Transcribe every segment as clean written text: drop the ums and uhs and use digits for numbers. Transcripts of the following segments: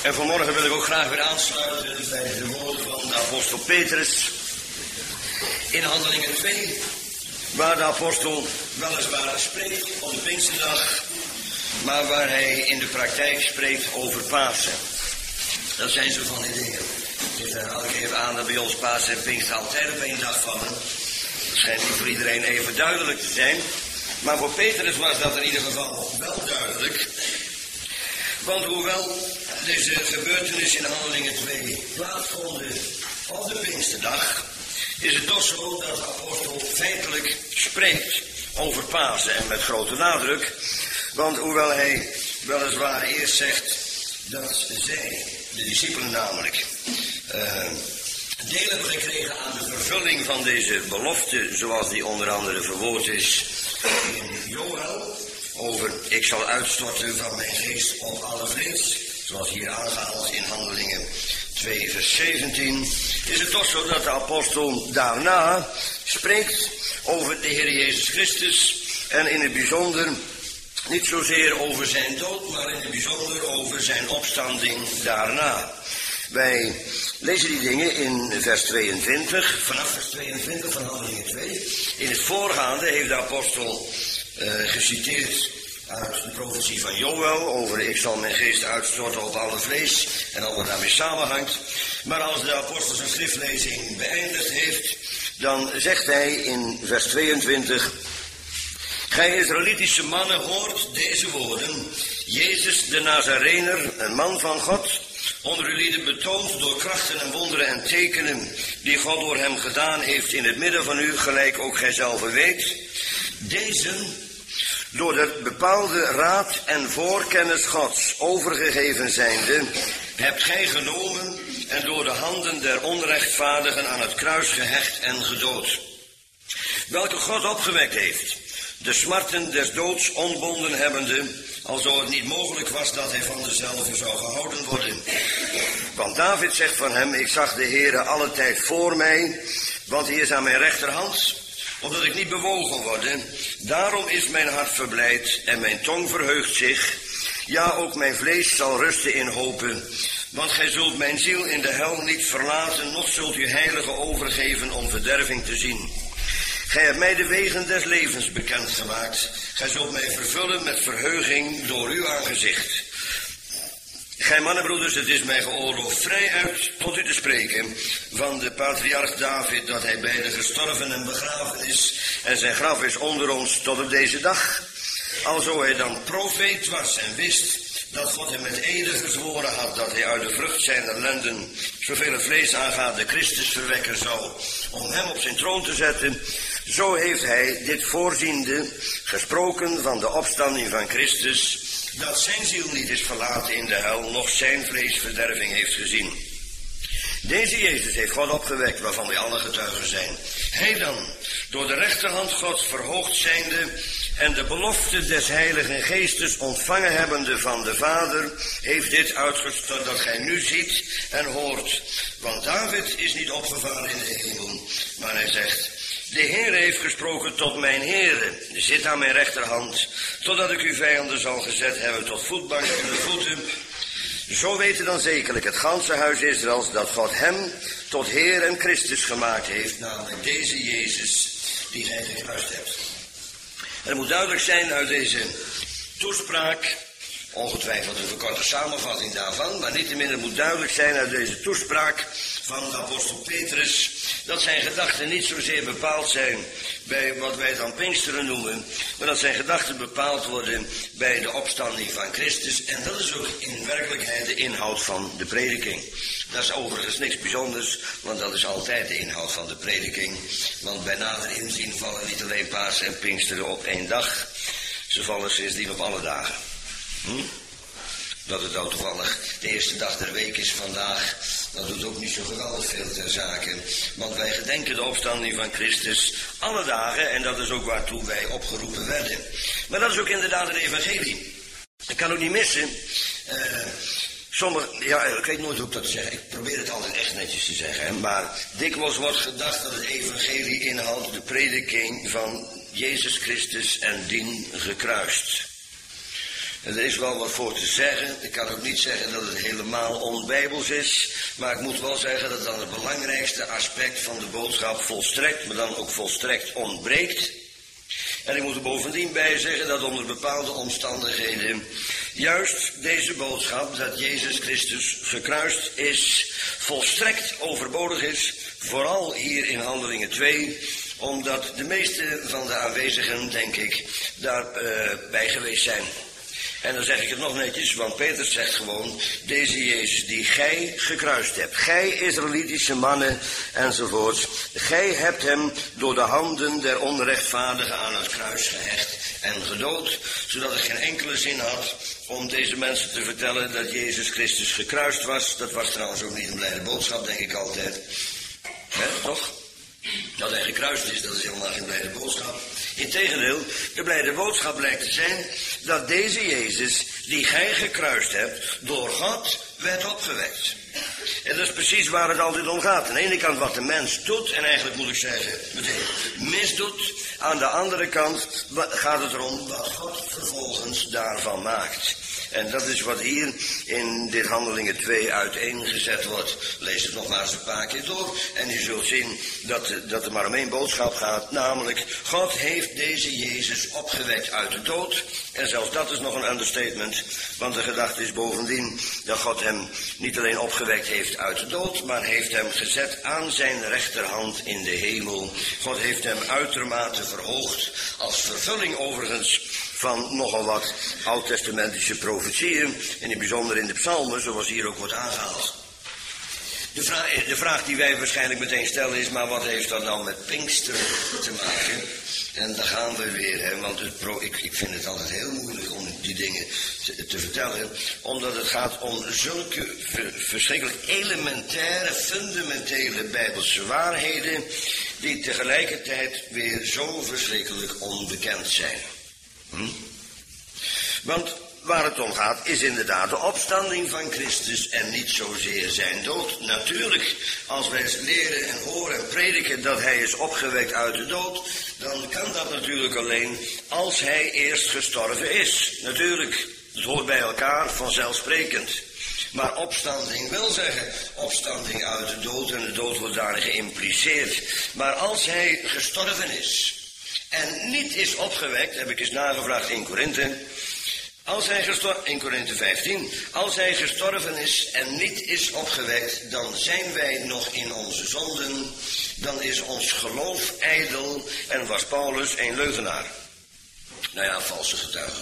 En vanmorgen wil ik ook graag weer aansluiten bij de woorden van de apostel Petrus in Handelingen 2, waar de apostel weliswaar spreekt op de Pinksterdag, maar waar hij in de praktijk spreekt over Pasen. Dat zijn zo van die dingen. Ik geef daar elke keer even aan dat bij ons Pasen en Pinkster altijd op één dag vallen. Dat schijnt niet voor iedereen even duidelijk te zijn, maar voor Petrus was dat in ieder geval wel duidelijk. Want hoewel deze gebeurtenis in Handelingen 2 plaatsvonden op de Pinksterdag, is het toch zo dat de apostel feitelijk spreekt over Pasen en met grote nadruk. Want hoewel hij weliswaar eerst zegt dat zij, de discipelen namelijk, deel hebben gekregen aan de vervulling van deze belofte, zoals die onder andere verwoord is in Joël, over ik zal uitstorten van mijn geest op alle vlees, zoals hier aangehaald in Handelingen 2 vers 17, is het toch zo dat de apostel daarna spreekt over de Heer Jezus Christus en in het bijzonder niet zozeer over zijn dood, maar in het bijzonder over zijn opstanding daarna. Wij lezen die dingen in vers 22, vanaf vers 22 van Handelingen 2. In het voorgaande heeft de apostel geciteerd uit de profetie van Joël over ik zal mijn geest uitstorten op alle vlees en al wat daarmee samenhangt. Maar als de apostel zijn schriftlezing beëindigd heeft, dan zegt hij in vers 22: Gij Israëlitische mannen hoort deze woorden. Jezus de Nazarener, een man van God, onder u lieden betoond door krachten en wonderen en tekenen die God door hem gedaan heeft in het midden van u, gelijk ook gij zelf weet. Deze door de bepaalde raad en voorkennis Gods overgegeven zijnde, hebt gij genomen en door de handen der onrechtvaardigen aan het kruis gehecht en gedood. Welke God opgewekt heeft, de smarten des doods ontbonden hebbende, alzo het niet mogelijk was dat hij van dezelfde zou gehouden worden. Want David zegt van hem, ik zag de Heere alle tijd voor mij, want hij is aan mijn rechterhand, opdat ik niet bewogen worde. Daarom is mijn hart verblijd en mijn tong verheugt zich. Ja, ook mijn vlees zal rusten in hopen. Want gij zult mijn ziel in de hel niet verlaten, noch zult u heilige overgeven om verderving te zien. Gij hebt mij de wegen des levens bekendgemaakt. Gij zult mij vervullen met verheuging door uw aangezicht. Gij mannenbroeders, het is mij geoorloofd vrij uit tot u te spreken van de patriarch David, dat hij beide gestorven en begraven is, en zijn graf is onder ons tot op deze dag. Alzo hij dan profeet was en wist dat God hem met ede gezworen had dat hij uit de vrucht zijner lenden, zoveel het vlees aangaat, de Christus verwekken zou, om hem op zijn troon te zetten. Zo heeft hij dit voorziende gesproken van de opstanding van Christus, dat zijn ziel niet is verlaten in de hel, noch zijn vlees verderving heeft gezien. Deze Jezus heeft God opgewekt, waarvan wij alle getuigen zijn. Hij dan, door de rechterhand Gods verhoogd zijnde en de belofte des Heiligen Geestes ontvangen hebbende van de Vader, heeft dit uitgestort dat gij nu ziet en hoort. Want David is niet opgevaren in de hemel, maar hij zegt: De Heer heeft gesproken tot mijn Heere, zit aan mijn rechterhand, totdat ik uw vijanden zal gezet hebben tot voetbank onder de voeten. Zo weten dan zekerlijk het ganse huis Israëls dat God hem tot Heer en Christus gemaakt heeft, namelijk deze Jezus die gij gekruist hebt. En het moet duidelijk zijn uit deze toespraak, ongetwijfeld een verkorte samenvatting daarvan, maar niettemin het moet duidelijk zijn uit deze toespraak van de apostel Petrus, dat zijn gedachten niet zozeer bepaald zijn bij wat wij dan Pinksteren noemen, maar dat zijn gedachten bepaald worden bij de opstanding van Christus. En dat is ook in werkelijkheid de inhoud van de prediking. Dat is overigens niks bijzonders, want dat is altijd de inhoud van de prediking. Want bij nader inzien vallen niet alleen Pasen en Pinksteren op één dag, ze vallen sindsdien op alle dagen. Dat het nou toevallig de eerste dag der week is vandaag, dat doet ook niet zo geweldig veel ter zake. Want wij gedenken de opstanding van Christus alle dagen en dat is ook waartoe wij opgeroepen werden. Maar dat is ook inderdaad het evangelie. Ik kan ook niet missen. Ik weet nooit hoe ik dat zeg. Ik probeer het altijd echt netjes te zeggen. Maar dikwijls wordt gedacht dat het evangelie inhoudt de prediking van Jezus Christus en dien gekruist. En er is wel wat voor te zeggen. Ik kan ook niet zeggen dat het helemaal onbijbels is. Maar ik moet wel zeggen dat dan het belangrijkste aspect van de boodschap volstrekt, maar dan ook volstrekt ontbreekt. En ik moet er bovendien bij zeggen dat onder bepaalde omstandigheden juist deze boodschap dat Jezus Christus gekruist is, volstrekt overbodig is. Vooral hier in Handelingen 2, omdat de meeste van de aanwezigen, denk ik, daarbij geweest zijn. En dan zeg ik het nog netjes, want Petrus zegt gewoon, deze Jezus die gij gekruist hebt, gij Israëlitische mannen enzovoorts, gij hebt hem door de handen der onrechtvaardigen aan het kruis gehecht en gedood, zodat het geen enkele zin had om deze mensen te vertellen dat Jezus Christus gekruist was. Dat was trouwens ook niet een blijde boodschap, denk ik altijd. Toch? Dat hij gekruist is, dat is helemaal geen blijde boodschap. Integendeel, de blijde boodschap blijkt te zijn dat deze Jezus, die gij gekruist hebt, door God werd opgewekt. En dat is precies waar het altijd om gaat. Aan de ene kant wat de mens doet, en eigenlijk moet ik zeggen, meteen misdoet. Aan de andere kant gaat het erom wat God vervolgens daarvan maakt. En dat is wat hier in dit Handelingen 2 uiteengezet wordt. Lees het nog maar eens een paar keer door. En u zult zien dat er maar om één boodschap gaat. Namelijk, God heeft deze Jezus opgewekt uit de dood. En zelfs dat is nog een understatement. Want de gedachte is bovendien dat God hem niet alleen opgewekt heeft uit de dood, maar heeft hem gezet aan zijn rechterhand in de hemel. God heeft hem uitermate verhoogd. Als vervulling overigens van nogal wat oud-testamentische profetieën, en in het bijzonder in de psalmen, zoals hier ook wordt aangehaald. De vraag die wij waarschijnlijk meteen stellen is, maar wat heeft dat nou met Pinksteren te maken? En daar gaan we weer, hè, want ik vind het altijd heel moeilijk om die dingen te vertellen, omdat het gaat om zulke verschrikkelijk elementaire, fundamentele bijbelse waarheden, die tegelijkertijd weer zo verschrikkelijk onbekend zijn. Want waar het om gaat is inderdaad de opstanding van Christus en niet zozeer zijn dood. Natuurlijk, als wij leren en horen en prediken dat hij is opgewekt uit de dood, dan kan dat natuurlijk alleen als hij eerst gestorven is. Natuurlijk, het hoort bij elkaar, vanzelfsprekend. Maar opstanding wil zeggen opstanding uit de dood en de dood wordt daarin geïmpliceerd. Maar als hij gestorven is en niet is opgewekt, heb ik eens nagevraagd in Korinthe. In Korinthe 15, als hij gestorven is en niet is opgewekt, dan zijn wij nog in onze zonden, dan is ons geloof ijdel en was Paulus een leugenaar. Nou ja, valse getuige.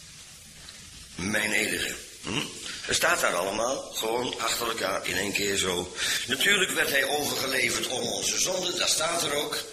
Mijn enige. Het staat daar allemaal, gewoon achter elkaar in één keer zo. Natuurlijk werd hij overgeleverd om onze zonden, dat staat er ook.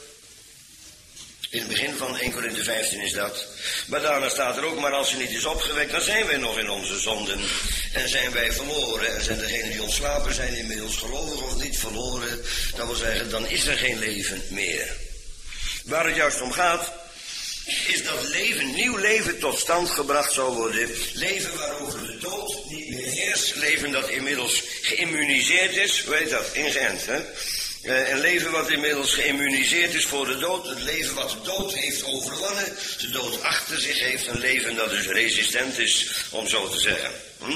In het begin van 1 Korinthe 15 is dat. Maar daarna staat er ook, maar als hij niet is opgewekt, dan zijn wij nog in onze zonden. En zijn wij verloren. En zijn degenen die ontslapen zijn inmiddels gelovig of niet verloren. Dat wil zeggen, dan is er geen leven meer. Waar het juist om gaat, is dat leven, nieuw leven tot stand gebracht zou worden. Leven waarover de dood niet meer heerst. Leven dat inmiddels geïmmuniseerd is. Hoe heet dat? Ingeënt, hè? Een leven wat inmiddels geïmmuniseerd is voor de dood. Het leven wat de dood heeft overwonnen. De dood achter zich heeft. Een leven dat dus resistent is, om zo te zeggen.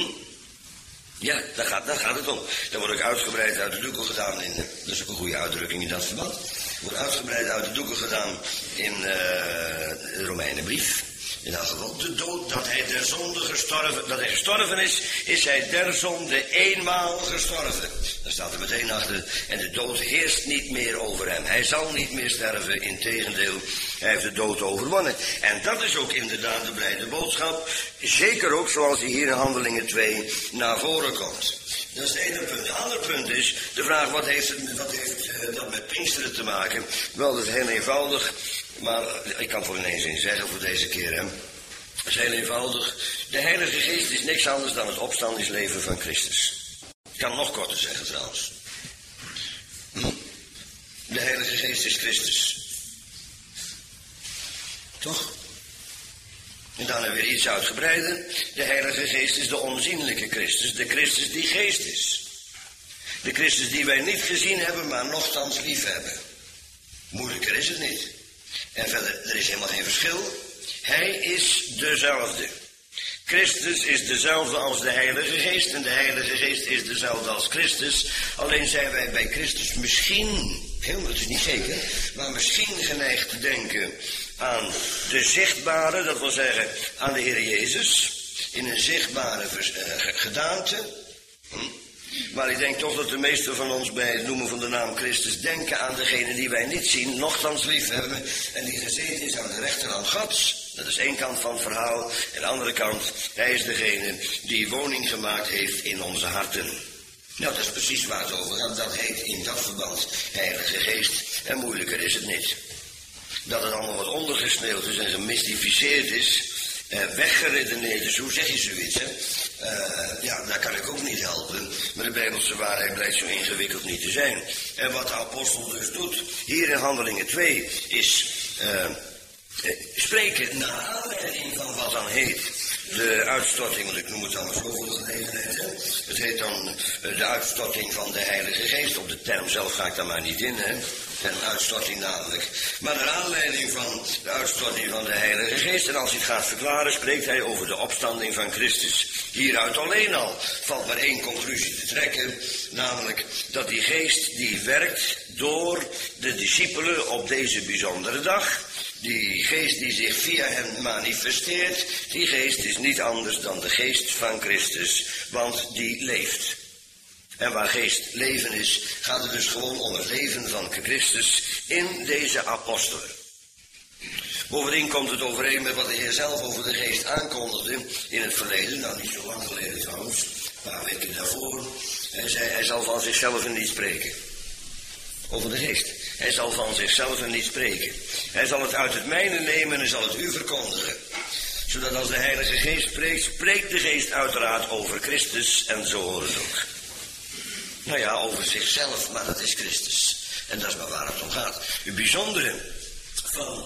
Ja, daar gaat het om. Dat wordt ook uitgebreid uit de doeken gedaan. Dat is ook een goede uitdrukking in dat verband. Wordt uitgebreid uit de doeken gedaan in de Romeinenbrief. In elk geval de dood, dat hij der zonde gestorven is, is hij der zonde eenmaal gestorven. Daar staat er meteen achter. En de dood heerst niet meer over hem. Hij zal niet meer sterven, integendeel. Hij heeft de dood overwonnen. En dat is ook inderdaad de blijde boodschap. Zeker ook zoals hij hier in Handelingen 2 naar voren komt. Dat is het ene punt. Het andere punt is de vraag, wat heeft dat met Pinksteren te maken? Wel, dat is heel eenvoudig. Maar ik kan het voor ineens in zeggen voor deze keer. Hè. Dat is heel eenvoudig. De Heilige Geest is niks anders dan het opstandingsleven van Christus. Ik kan het nog korter zeggen trouwens. De Heilige Geest is Christus. Toch? En dan weer iets uitgebreider. De Heilige Geest is de onzienlijke Christus. De Christus die geest is. De Christus die wij niet gezien hebben, maar nochtans lief hebben. Moeilijker is het niet. En verder, er is helemaal geen verschil. Hij is dezelfde. Christus is dezelfde als de Heilige Geest en de Heilige Geest is dezelfde als Christus. Alleen zijn wij bij Christus misschien, het is niet zeker, maar misschien geneigd te denken aan de zichtbare, dat wil zeggen aan de Heer Jezus, in een zichtbare gedaante. Maar ik denk toch dat de meesten van ons bij het noemen van de naam Christus denken aan degene die wij niet zien, nochtans lief hebben en die gezeten is aan de rechterhand Gods. Dat is één kant van het verhaal. En de andere kant, hij is degene die woning gemaakt heeft in onze harten. Nou, dat is precies waar het over gaat. Dat heet in dat verband Heilige Geest. En moeilijker is het niet. Dat het allemaal wat ondergesneeuwd is en gemystificeerd is, weggeredeneerd is, hoe zeg je zoiets, hè? Ja, daar kan ik ook niet helpen. Maar de Bijbelse waarheid blijkt zo ingewikkeld niet te zijn. En wat de apostel dus doet, hier in Handelingen 2, is spreken naar aanleiding van wat dan heet de uitstorting, want ik noem het dan maar zo voor de gelegenheid. Hè? Het heet dan de uitstorting van de Heilige Geest. Op de term zelf ga ik daar maar niet in, hè. Een uitstorting namelijk. Maar naar aanleiding van de uitstorting van de Heilige Geest, en als hij het gaat verklaren, spreekt hij over de opstanding van Christus. Hieruit alleen al valt maar één conclusie te trekken, namelijk dat die Geest die werkt door de discipelen op deze bijzondere dag. Die Geest die zich via hen manifesteert, die Geest is niet anders dan de Geest van Christus, want die leeft. En waar Geest leven is, gaat het dus gewoon om het leven van Christus in deze apostelen. Bovendien komt het overeen met wat de Heer zelf over de Geest aankondigde in het verleden, nou niet zo lang geleden trouwens, een paar weken daarvoor. Hij zei, hij zal van zichzelf niet spreken. Over de Geest. Hij zal van zichzelf niet spreken. Hij zal het uit het mijne nemen en zal het u verkondigen. Zodat als de Heilige Geest spreekt, spreekt de Geest uiteraard over Christus en zo hoort het ook. Nou ja, over zichzelf, maar dat is Christus. En dat is maar waar het om gaat. Het bijzondere van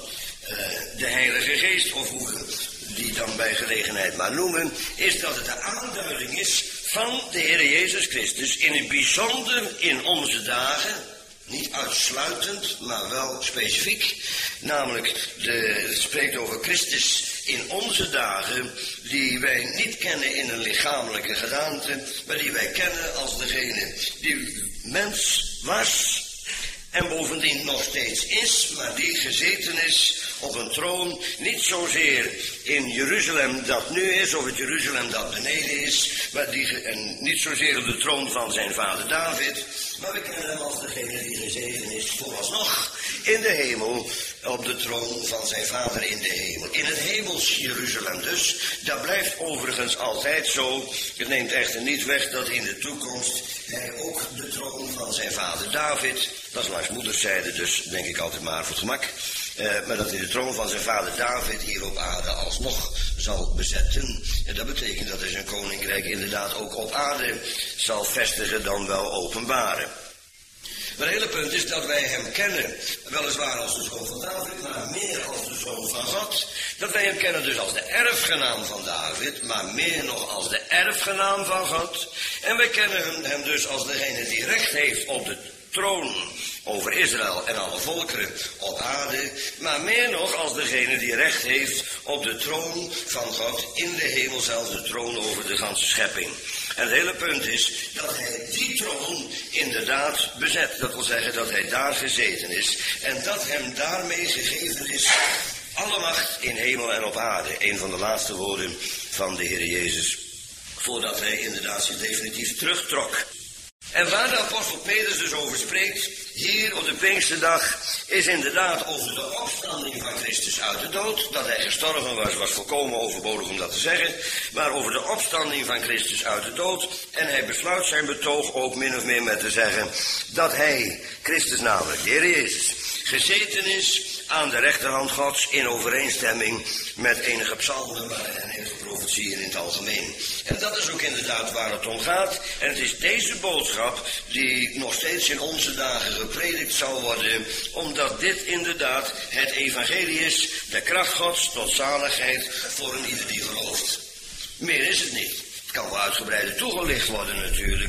de Heilige Geest, of hoe we die dan bij gelegenheid maar noemen, is dat het de aanduiding is van de Heer Jezus Christus in het bijzonder in onze dagen. Niet uitsluitend, maar wel specifiek. Namelijk, het spreekt over Christus in onze dagen, die wij niet kennen in een lichamelijke gedaante, maar die wij kennen als degene die mens was en bovendien nog steeds is, maar die gezeten is op een troon, niet zozeer in Jeruzalem dat nu is, of het Jeruzalem dat beneden is, maar en niet zozeer op de troon van zijn vader David, maar we kennen hem als degene die gezeten is vooralsnog in de hemel, op de troon van zijn vader in de hemel. In het hemels Jeruzalem dus, dat blijft overigens altijd zo. Het neemt echter niet weg dat in de toekomst hij ook de troon van zijn vader David, dat is langs moederszijde dus denk ik altijd maar voor het gemak, maar dat hij de troon van zijn vader David hier op aarde alsnog zal bezetten. En dat betekent dat hij zijn koninkrijk inderdaad ook op aarde zal vestigen, dan wel openbaren. Maar het hele punt is dat wij hem kennen, weliswaar als de zoon van David, maar meer als de zoon van God. Dat wij hem kennen dus als de erfgenaam van David, maar meer nog als de erfgenaam van God. En wij kennen hem dus als degene die recht heeft op de troon over Israël en alle volkeren op aarde, maar meer nog als degene die recht heeft op de troon van God in de hemel, zelfs de troon over de ganse schepping. En het hele punt is dat hij die troon inderdaad bezet. Dat wil zeggen dat hij daar gezeten is en dat hem daarmee gegeven is alle macht in hemel en op aarde. Een van de laatste woorden van de Heer Jezus, voordat hij inderdaad zich definitief terugtrok. En waar de apostel Petrus dus over spreekt, hier op de Pinksterdag, is inderdaad over de opstanding van Christus uit de dood. Dat hij gestorven was volkomen overbodig om dat te zeggen. Maar over de opstanding van Christus uit de dood. En hij besluit zijn betoog ook min of meer met te zeggen dat hij, Christus namelijk, de Heer Jezus, gezeten is aan de rechterhand Gods in overeenstemming met enige psalmen en enige profetieën in het algemeen. En dat is ook inderdaad waar het om gaat. En het is deze boodschap die nog steeds in onze dagen gepredikt zal worden, omdat dit inderdaad het evangelie is, de kracht Gods tot zaligheid voor een ieder die gelooft. Meer is het niet. Het kan wel uitgebreider toegelicht worden natuurlijk,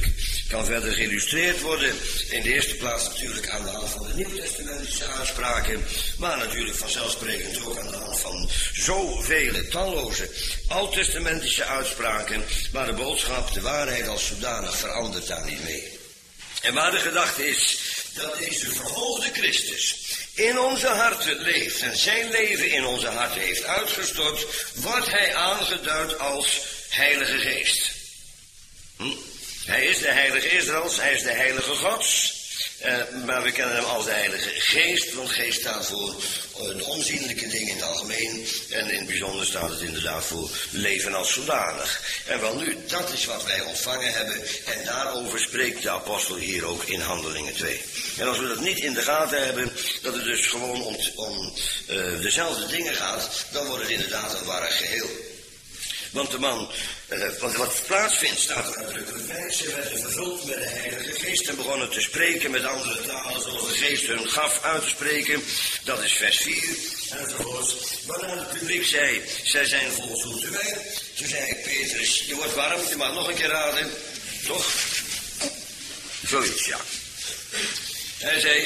kan verder geïllustreerd worden. In de eerste plaats natuurlijk aan de hand van de Nieuwtestamentische uitspraken, maar natuurlijk vanzelfsprekend ook aan de hand van zoveel talloze Oud-testamentische uitspraken, maar de boodschap, de waarheid als zodanig verandert daar niet mee. En waar de gedachte is dat deze verhoogde Christus in onze harten leeft en zijn leven in onze harten heeft uitgestort, wordt hij aangeduid als Heilige Geest. Hij is de Heilige Israëls, hij is de Heilige Gods, maar we kennen hem als de Heilige Geest, want Geest staat voor de onzienlijke dingen in het algemeen en in het bijzonder staat het inderdaad voor leven als zodanig. En wel nu, dat is wat wij ontvangen hebben en daarover spreekt de apostel hier ook in Handelingen 2. En als we dat niet in de gaten hebben, dat het dus gewoon om dezelfde dingen gaat, dan wordt het inderdaad een warrig geheel. Want de man, wat plaatsvindt, staat er uitdrukkelijk bij. Ze werden vervuld met de Heilige Geest en begonnen te spreken met andere talen zoals de Geest hun gaf uit te spreken. Dat is vers 4 enzovoort. Waarna het publiek zei, zij zijn vol zoete wijn. Toen zei Petrus, je wordt warm, je mag nog een keer raden. Toch? Zoiets, ja. Hij zei,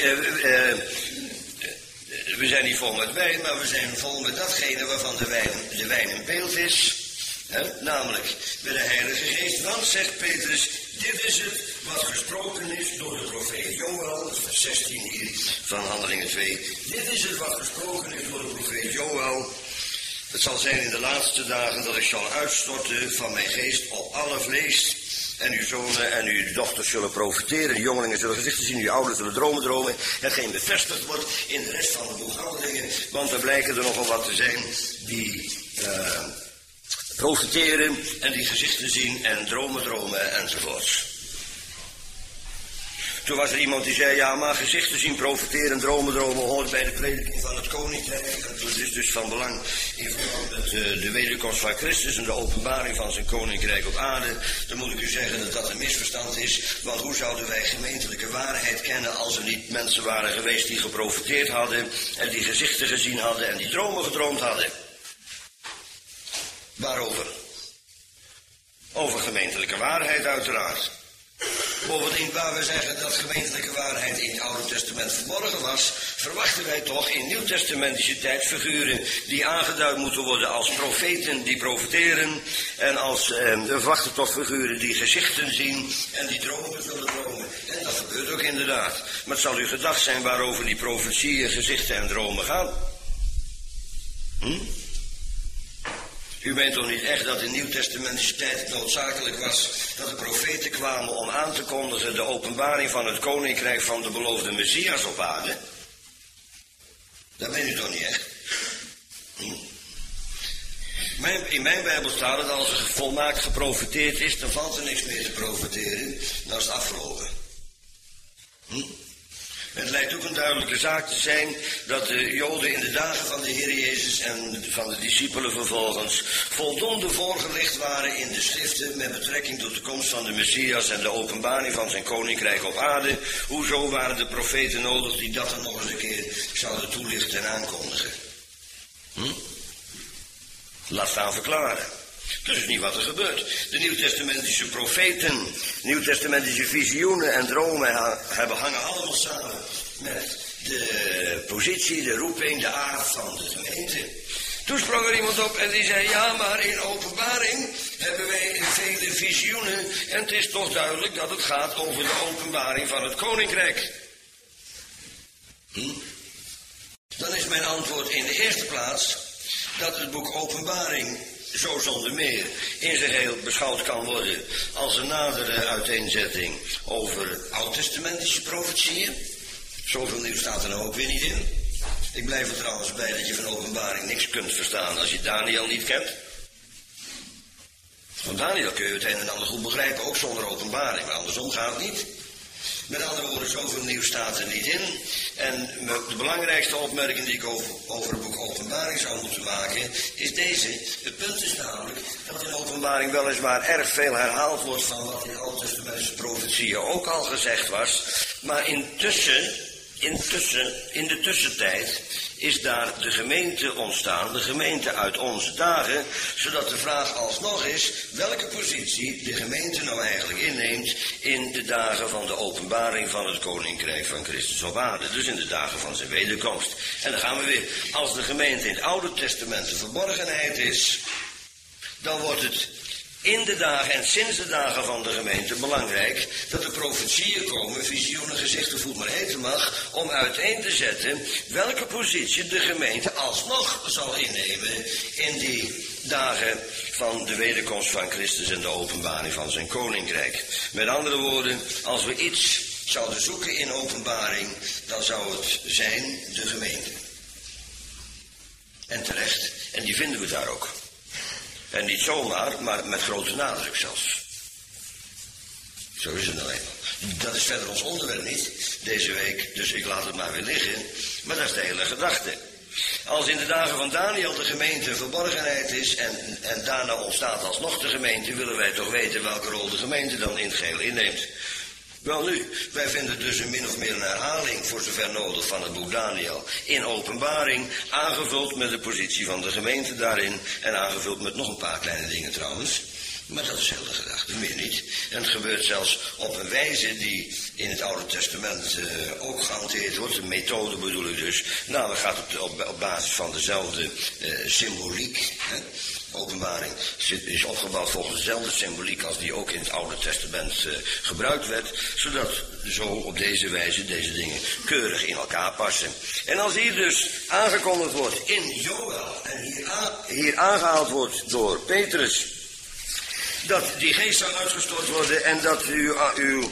we zijn niet vol met wijn, maar we zijn vol met datgene waarvan de wijn een beeld is. Namelijk met de Heilige Geest. Want, zegt Petrus, dit is het wat gesproken is door de profeet Joël. Dat is vers 16 hier van Handelingen 2. Dit is het wat gesproken is door de profeet Joël. Het zal zijn in de laatste dagen dat ik zal uitstorten van mijn geest op alle vlees. En uw zonen en uw dochters zullen profiteren. De jongelingen zullen gezichten zien, uw ouders zullen dromen. Hetgeen bevestigd wordt in de rest van de boek Handelingen. Want er blijken er nogal wat te zijn die profiteren en die gezichten zien en dromen enzovoorts. Toen was er iemand die zei, ja, maar gezichten zien, profiteren, dromen hoort bij de prediking van het koninkrijk. Dat is dus van belang in verband met de wederkomst van Christus en de openbaring van zijn koninkrijk op aarde. Dan moet ik u zeggen dat dat een misverstand is, want hoe zouden wij gemeentelijke waarheid kennen als er niet mensen waren geweest die geprofiteerd hadden en die gezichten gezien hadden en die dromen gedroomd hadden? Waarover? Over gemeentelijke waarheid uiteraard. Bovendien, waar we zeggen dat gemeentelijke waarheid in het Oude Testament verborgen was, verwachten wij toch in Nieuwtestamentische tijd figuren die aangeduid moeten worden als profeten die profeteren. En we verwachten toch figuren die gezichten zien en die dromen zullen dromen. En dat gebeurt ook inderdaad. Maar het zal u gedacht zijn waarover die profetieën, gezichten en dromen gaan. U meent toch niet echt dat in Nieuwtestamentische tijd het noodzakelijk was dat de profeten kwamen om aan te kondigen de openbaring van het koninkrijk van de beloofde Messias op aarde? Dat meent u toch niet echt? In mijn Bijbel staat het, als er volmaakt geprofeteerd is, dan valt er niks meer te profeteren, dan is het afgelopen. Het lijkt ook een duidelijke zaak te zijn dat de Joden in de dagen van de Heer Jezus en van de discipelen vervolgens voldoende voorgelicht waren in de schriften met betrekking tot de komst van de Messias en de openbaring van zijn koninkrijk op aarde. Hoezo waren de profeten nodig die dat dan nog eens een keer zouden toelichten en aankondigen? Laat staan verklaren. Dat is niet wat er gebeurt. De Nieuwtestamentische profeten, Nieuwtestamentische visioenen en dromen hangen allemaal samen met de positie, de roeping, de aard van de gemeente. Toen sprong er iemand op en die zei, ja, maar in openbaring hebben wij vele visioenen en het is toch duidelijk dat het gaat over de openbaring van het koninkrijk. Dan is mijn antwoord in de eerste plaats dat het boek Openbaring zo zonder meer in zijn geheel beschouwd kan worden als een nadere uiteenzetting over oud-testamentische profetieën. Zoveel nieuws staat er nou ook weer niet in. Ik blijf er trouwens bij dat je van Openbaring niks kunt verstaan als je Daniel niet kent. Van Daniel kun je het een en ander goed begrijpen, ook zonder Openbaring, maar andersom gaat het niet. Met andere woorden, zoveel nieuws staat er niet in. En de belangrijkste opmerking die ik over het boek Openbaring zou moeten maken, is deze. Het punt is namelijk dat in Openbaring weliswaar erg veel herhaald wordt van wat in Oud-testamentische profetieën ook al gezegd was. Maar intussen in de tussentijd is daar de gemeente ontstaan, de gemeente uit onze dagen, zodat de vraag alsnog is welke positie de gemeente nou eigenlijk inneemt in de dagen van de openbaring van het Koninkrijk van Christus op aarde, dus in de dagen van zijn wederkomst. En dan gaan we weer, als de gemeente in het Oude Testament de verborgenheid is, dan wordt het in de dagen en sinds de dagen van de gemeente belangrijk dat er profetieën komen, visioenen, gezichten, voelt maar heten mag, om uiteen te zetten welke positie de gemeente alsnog zal innemen in die dagen van de wederkomst van Christus en de openbaring van zijn koninkrijk. Met andere woorden, als we iets zouden zoeken in openbaring, dan zou het zijn de gemeente. En terecht, en die vinden we daar ook. En niet zomaar, maar met grote nadruk zelfs. Zo is het nou eenmaal. Dat is verder ons onderwerp niet, deze week, dus ik laat het maar weer liggen. Maar dat is de hele gedachte. Als in de dagen van Daniel de gemeente een verborgenheid is en daarna ontstaat alsnog de gemeente, willen wij toch weten welke rol de gemeente dan in het geheel inneemt. Wel nu, wij vinden dus een min of meer een herhaling, voor zover nodig, van het boek Daniel. In openbaring, aangevuld met de positie van de gemeente daarin. En aangevuld met nog een paar kleine dingen trouwens. Maar dat is heel de gedachte, meer niet. En het gebeurt zelfs op een wijze die in het Oude Testament ook gehanteerd wordt. Een methode bedoel ik dus. Namelijk gaat het op basis van dezelfde symboliek. Hè? Openbaring is opgebouwd volgens dezelfde symboliek als die ook in het Oude Testament gebruikt werd, zodat zo op deze wijze deze dingen keurig in elkaar passen. En als hier dus aangekondigd wordt in Joël en hier aangehaald wordt door Petrus, dat die geest zal uitgestort worden en dat uw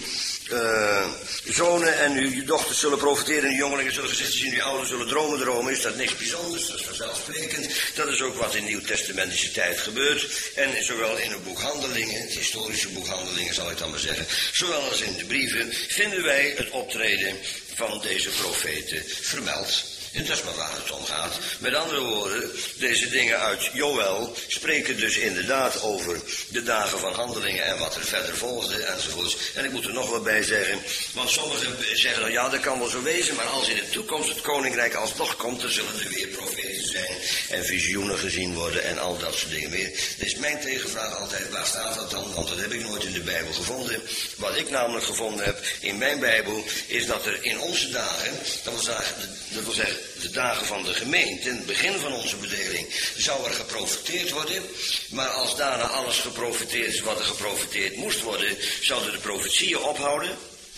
zonen en uw dochters zullen profiteren en uw jongelingen zullen gezichten zien, uw ouders zullen dromen, is dat niks bijzonders, dat is vanzelfsprekend. Dat is ook wat in nieuwtestamentische tijd gebeurt. En zowel in het boek Handelingen, het historische boek Handelingen zal ik dan maar zeggen, zowel als in de brieven, vinden wij het optreden van deze profeten vermeld. En dat is maar waar het om gaat. Met andere woorden, deze dingen uit Joël spreken dus inderdaad over de dagen van Handelingen en wat er verder volgde enzovoorts. En ik moet er nog wat bij zeggen, want sommigen zeggen dan ja, dat kan wel zo wezen, maar als in de toekomst het koninkrijk alsnog komt, dan zullen er weer profeten zijn en visioenen gezien worden en al dat soort dingen meer. Dus mijn tegenvraag altijd, waar staat dat dan? Want dat heb ik nooit in de Bijbel gevonden. Wat ik namelijk gevonden heb in mijn Bijbel, is dat er in onze dagen, dat wil zeggen de dagen van de gemeente, in het begin van onze bedeling, zou er geprofeteerd worden, maar als daarna alles geprofeteerd is wat er geprofeteerd moest worden, zouden de profetieën ophouden.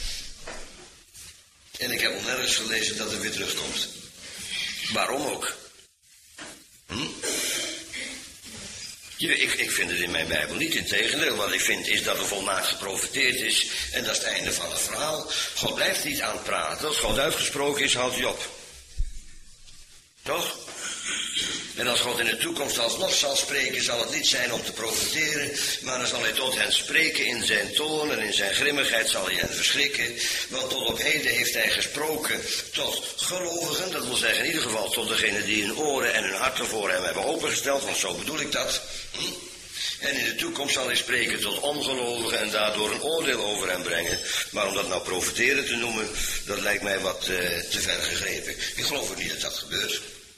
En ik heb al nergens gelezen dat het weer terugkomt. Waarom ook? Ik vind het in mijn Bijbel niet, integendeel. Wat ik vind is dat er volmaakt geprofeteerd is en dat is het einde van het verhaal. God blijft niet aan het praten. Als God uitgesproken is, houdt hij op. Toch? En als God in de toekomst alsnog zal spreken, zal het niet zijn om te profeteren, maar dan zal hij tot hen spreken in zijn toorn en in zijn grimmigheid zal hij hen verschrikken. Want tot op heden heeft hij gesproken tot gelovigen, dat wil zeggen in ieder geval tot degenen die hun oren en hun harten voor hem hebben opengesteld, want zo bedoel ik dat. En in de toekomst zal hij spreken tot ongelovigen en daardoor een oordeel over hen brengen. Maar om dat nou profeteren te noemen, dat lijkt mij wat te ver gegrepen. Ik geloof ook niet dat dat gebeurt.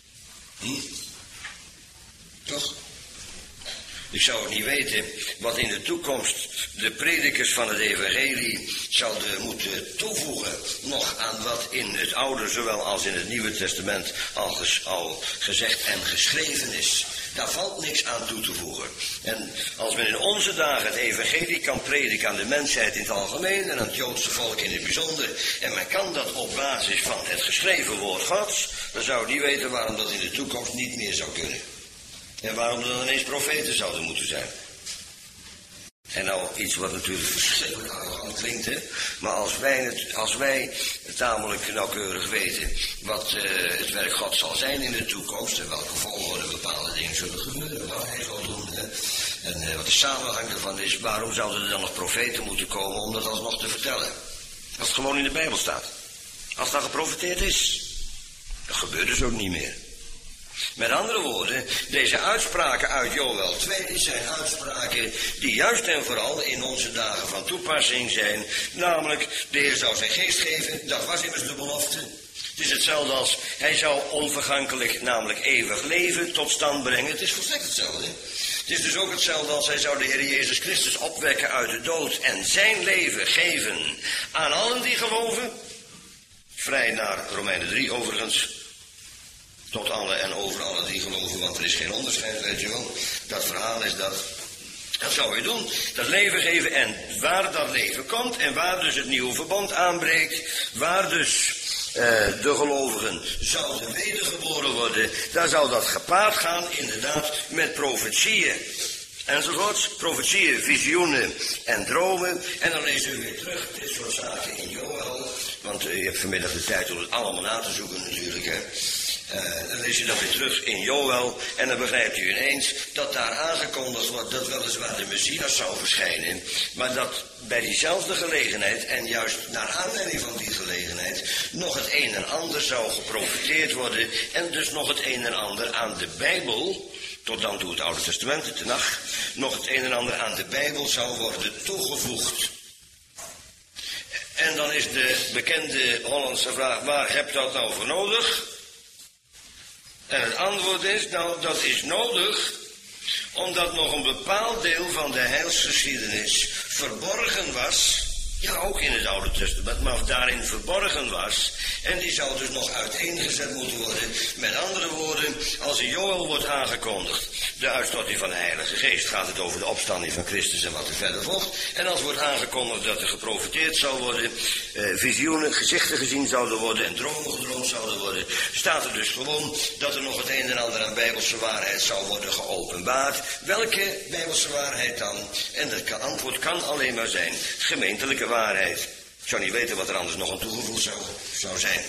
Toch? Ik zou het niet weten wat in de toekomst de predikers van het evangelie zouden moeten toevoegen nog aan wat in het Oude zowel als in het Nieuwe Testament al gezegd en geschreven is. Daar valt niks aan toe te voegen. En als men in onze dagen het evangelie kan prediken aan de mensheid in het algemeen en aan het Joodse volk in het bijzonder, en men kan dat op basis van het geschreven woord Gods, dan zou ik niet weten waarom dat in de toekomst niet meer zou kunnen. En waarom er dan ineens profeten zouden moeten zijn. En nou iets wat natuurlijk verschrikkelijk arrogant klinkt, hè. Maar als wij tamelijk nauwkeurig weten wat het werk God zal zijn in de toekomst en welke volgorde bepaalde dingen zullen gebeuren, wat hij zal doen, hè, en wat de samenhang ervan is, waarom zouden er dan nog profeten moeten komen om dat alsnog te vertellen? Als het gewoon in de Bijbel staat. Als dat geprofeteerd is. Dat gebeurt dus ook niet meer. Met andere woorden, deze uitspraken uit Joël 2 zijn uitspraken die juist en vooral in onze dagen van toepassing zijn. Namelijk, de Heer zou zijn geest geven, dat was immers de belofte. Het is hetzelfde als, hij zou onvergankelijk, namelijk eeuwig leven, tot stand brengen. Het is volstrekt hetzelfde. Het is dus ook hetzelfde als hij zou de Heer Jezus Christus opwekken uit de dood en zijn leven geven aan allen die geloven. Vrij naar Romeinen 3 overigens. Tot alle en over alle die geloven, want er is geen onderscheid, weet je wel. Dat verhaal is dat. Dat zou hij doen. Dat leven geven en waar dat leven komt en waar dus het nieuwe verbond aanbreekt, waar dus de gelovigen zouden wedergeboren worden, daar zou dat gepaard gaan inderdaad met profetieën enzovoorts. Profetieën, visioenen en dromen. En dan lezen we weer terug dit soort zaken in Joël. Want je hebt vanmiddag de tijd om het allemaal na te zoeken natuurlijk, hè. Dan lees je dat weer terug in Joël en dan begrijpt u ineens dat daar aangekondigd wordt dat weliswaar de Messias zou verschijnen, maar dat bij diezelfde gelegenheid en juist naar aanleiding van die gelegenheid nog het een en ander zou geprofeteerd worden en dus nog het een en ander aan de Bijbel, tot dan toe het Oude Testament, de Tenach, nog het een en ander aan de Bijbel zou worden toegevoegd. En dan is de bekende Hollandse vraag, waar heb je dat nou voor nodig? En het antwoord is, nou, dat is nodig, omdat nog een bepaald deel van de heilsgeschiedenis verborgen was, ja, ook in het Oude Testament, maar daarin verborgen was, en die zou dus nog uiteengezet moeten worden. Met andere woorden, als in Joël wordt aangekondigd, de uitstorting van de Heilige Geest, gaat het over de opstanding van Christus en wat er verder volgt. En als wordt aangekondigd dat er geprofeteerd zou worden, visioenen, gezichten gezien zouden worden en dromen gedroomd zouden worden, staat er dus gewoon dat er nog het een en ander aan bijbelse waarheid zou worden geopenbaard. Welke bijbelse waarheid dan? En het antwoord kan alleen maar zijn gemeentelijke waarheid. Ik zou niet weten wat er anders nog aan toegevoegd zou zijn.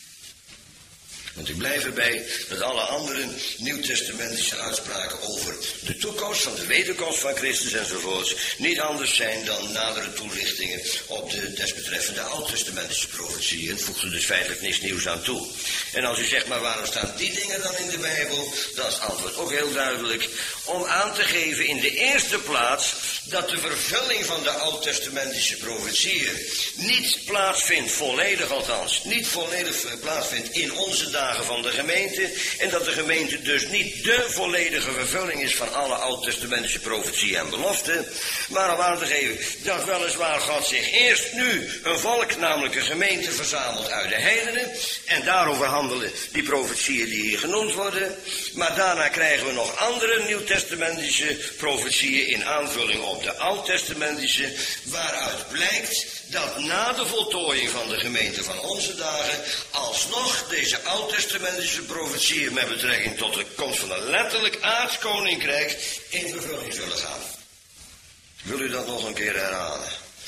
Want ik blijf erbij dat alle andere nieuwtestamentische uitspraken over de toekomst van de wederkomst van Christus enzovoorts niet anders zijn dan nadere toelichtingen op de desbetreffende oud-testamentische profetieën. Het voegt er dus feitelijk niks nieuws aan toe. En als u zegt, maar waarom staan die dingen dan in de Bijbel? Dan is het antwoord ook heel duidelijk. Om aan te geven in de eerste plaats dat de vervulling van de oud-testamentische profetieën niet plaatsvindt, volledig althans, niet volledig plaatsvindt in onze dagen van de gemeente, en dat de gemeente dus niet de volledige vervulling is van alle oud-testamentische profetieën en beloften, maar om aan te geven dat weliswaar God zich eerst nu een volk, namelijk een gemeente, verzamelt uit de heidenen, en daarover handelen die profetieën die hier genoemd worden, maar daarna krijgen we nog andere nieuwtestamentische profetieën in aanvulling op de oud-testamentische, waaruit blijkt dat na de voltooiing van de gemeente van onze dagen alsnog deze oud-testamentische profetieën met betrekking tot de komst van een letterlijk aardskoninkrijk in vervulling zullen gaan. Wil u dat nog een keer herhalen?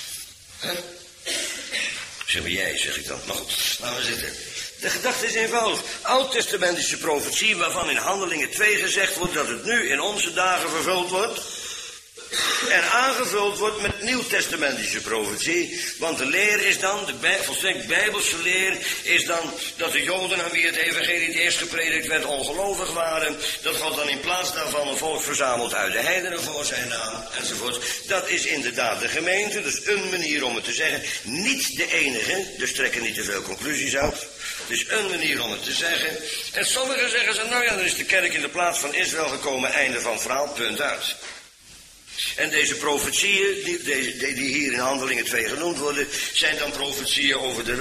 Zeg maar jij, zeg ik dan. Maar goed, laten we zitten. De gedachte is eenvoudig. Oud-testamentische profetie waarvan in Handelingen 2 gezegd wordt dat het nu in onze dagen vervuld wordt. En aangevuld wordt met nieuwtestamentische profetie. Want de leer is dan, de volstrekt bijbelse leer, is dan dat de Joden aan wie het evangelie het eerst gepredikt werd ongelovig waren. Dat God dan in plaats daarvan een volk verzamelt uit de heidenen voor zijn naam enzovoort. Dat is inderdaad de gemeente, dus een manier om het te zeggen. Niet de enige, dus trekken niet te veel conclusies uit. Het is een manier om het te zeggen. En sommigen zeggen ze, nou ja, dan is de kerk in de plaats van Israël gekomen, einde van het verhaal, punt uit. En deze profetieën, die hier in Handelingen 2 genoemd worden, zijn dan profetieën over de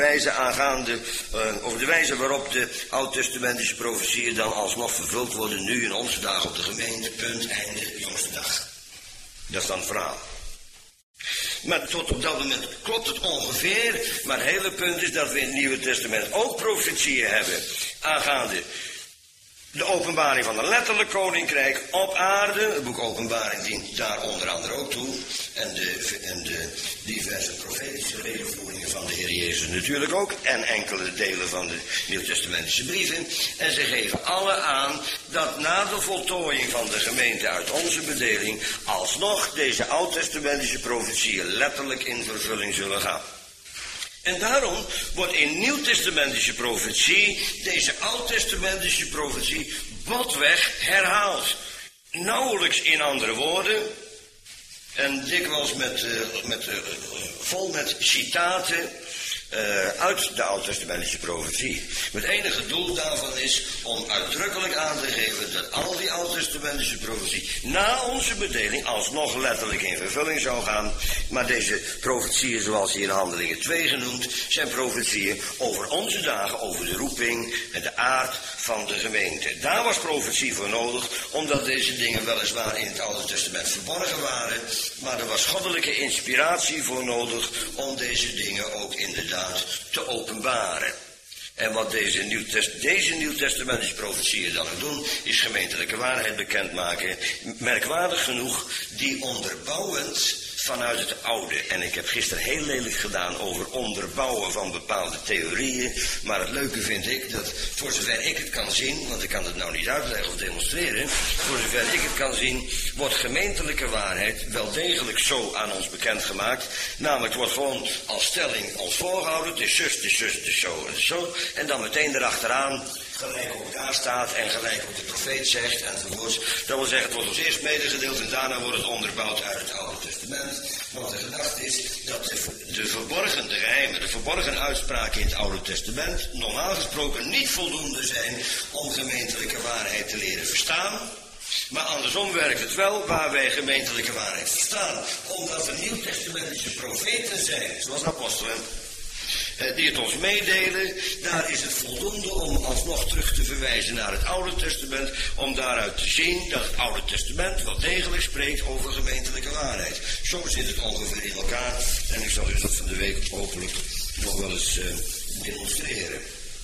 wijze waarop de oud-testamentische profetieën dan alsnog vervuld worden, nu in onze dagen op de gemeente, punt, einde, jongste dag. Dat is dan het verhaal. Maar tot op dat moment klopt het ongeveer, maar het hele punt is dat we in het Nieuwe Testament ook profetieën hebben aangaande de openbaring van een letterlijk koninkrijk op aarde. Het boek Openbaring dient daar onder andere ook toe. En de diverse profetische redenvoeringen van de Heer Jezus natuurlijk ook. En enkele delen van de Nieuwtestamentische brieven. En ze geven alle aan dat na de voltooiing van de gemeente uit onze bedeling alsnog deze oud-testamentische profetieën letterlijk in vervulling zullen gaan. En daarom wordt in nieuwtestamentische profetie deze oud-testamentische profetie botweg herhaald. Nauwelijks in andere woorden en dikwijls vol met citaten uit de Oud-testamentische profetie. Het enige doel daarvan is om uitdrukkelijk aan te geven dat al die Oud-testamentische profetie na onze bedeling alsnog letterlijk in vervulling zou gaan. Maar deze profetieën, zoals hier in Handelingen 2 genoemd, zijn profetieën over onze dagen, over de roeping en de aard van de gemeente. Daar was profetie voor nodig, omdat deze dingen weliswaar in het Oude Testament verborgen waren, maar er was goddelijke inspiratie voor nodig om deze dingen ook inderdaad te openbaren. En wat deze nieuwtestamentische profetieën dan ook doen, is gemeentelijke waarheid bekendmaken. Merkwaardig genoeg, die onderbouwend vanuit het oude. En ik heb gisteren heel lelijk gedaan over onderbouwen van bepaalde theorieën. Maar het leuke vind ik dat, voor zover ik het kan zien, want ik kan het nou niet uitleggen of demonstreren, voor zover ik het kan zien, wordt gemeentelijke waarheid wel degelijk zo aan ons bekendgemaakt. Namelijk, het wordt gewoon als stelling ons voorgehouden. Het is zus, het is zus, het is zo, het is zo. En dan meteen erachteraan, gelijk ook daar staat en gelijk ook de profeet zegt enzovoorts. Dat wil zeggen, het wordt ons eerst medegedeeld en daarna wordt het onderbouwd uit het Oude Testament. Want de gedachte is dat de verborgen, de geheimen, de verborgen uitspraken in het Oude Testament normaal gesproken niet voldoende zijn om gemeentelijke waarheid te leren verstaan. Maar andersom werkt het wel waar wij gemeentelijke waarheid verstaan. Omdat er nieuwtestamentische profeten zijn, zoals apostelen, die het ons meedelen, daar is het voldoende om alsnog terug te verwijzen naar het Oude Testament, om daaruit te zien dat het Oude Testament wel degelijk spreekt over gemeentelijke waarheid. Zo zit het ongeveer in elkaar en ik zal u dat van de week hopelijk nog wel eens demonstreren.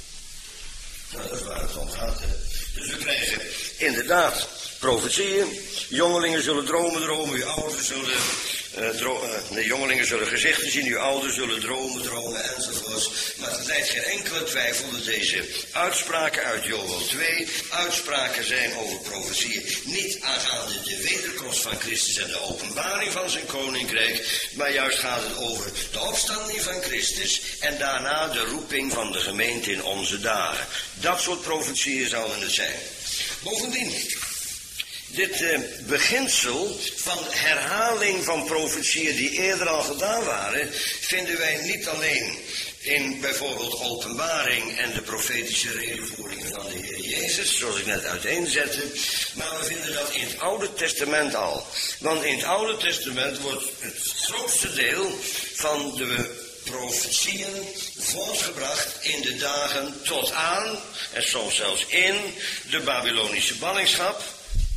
Nou, dat is waar het om gaat. Hè. Dus we krijgen inderdaad profetieën. Jongelingen zullen dromen, uw ouderen zullen jongelingen zullen gezichten zien, uw ouderen zullen dromen enzovoorts. Maar het lijdt geen enkele twijfel dat deze uitspraken uit Joël 2 uitspraken zijn over profetieën. Niet aangaande de wederkomst van Christus en de openbaring van zijn koninkrijk, maar juist gaat het over de opstanding van Christus en daarna de roeping van de gemeente in onze dagen. Dat soort profetieën zouden het zijn. Bovendien, dit beginsel van herhaling van profetieën die eerder al gedaan waren, vinden wij niet alleen in bijvoorbeeld Openbaring en de profetische redenvoering van de Heer Jezus, zoals ik net uiteenzette, maar we vinden dat in het Oude Testament al. Want in het Oude Testament wordt het grootste deel van de profetieën voortgebracht in de dagen tot aan, en soms zelfs in, de Babylonische ballingschap.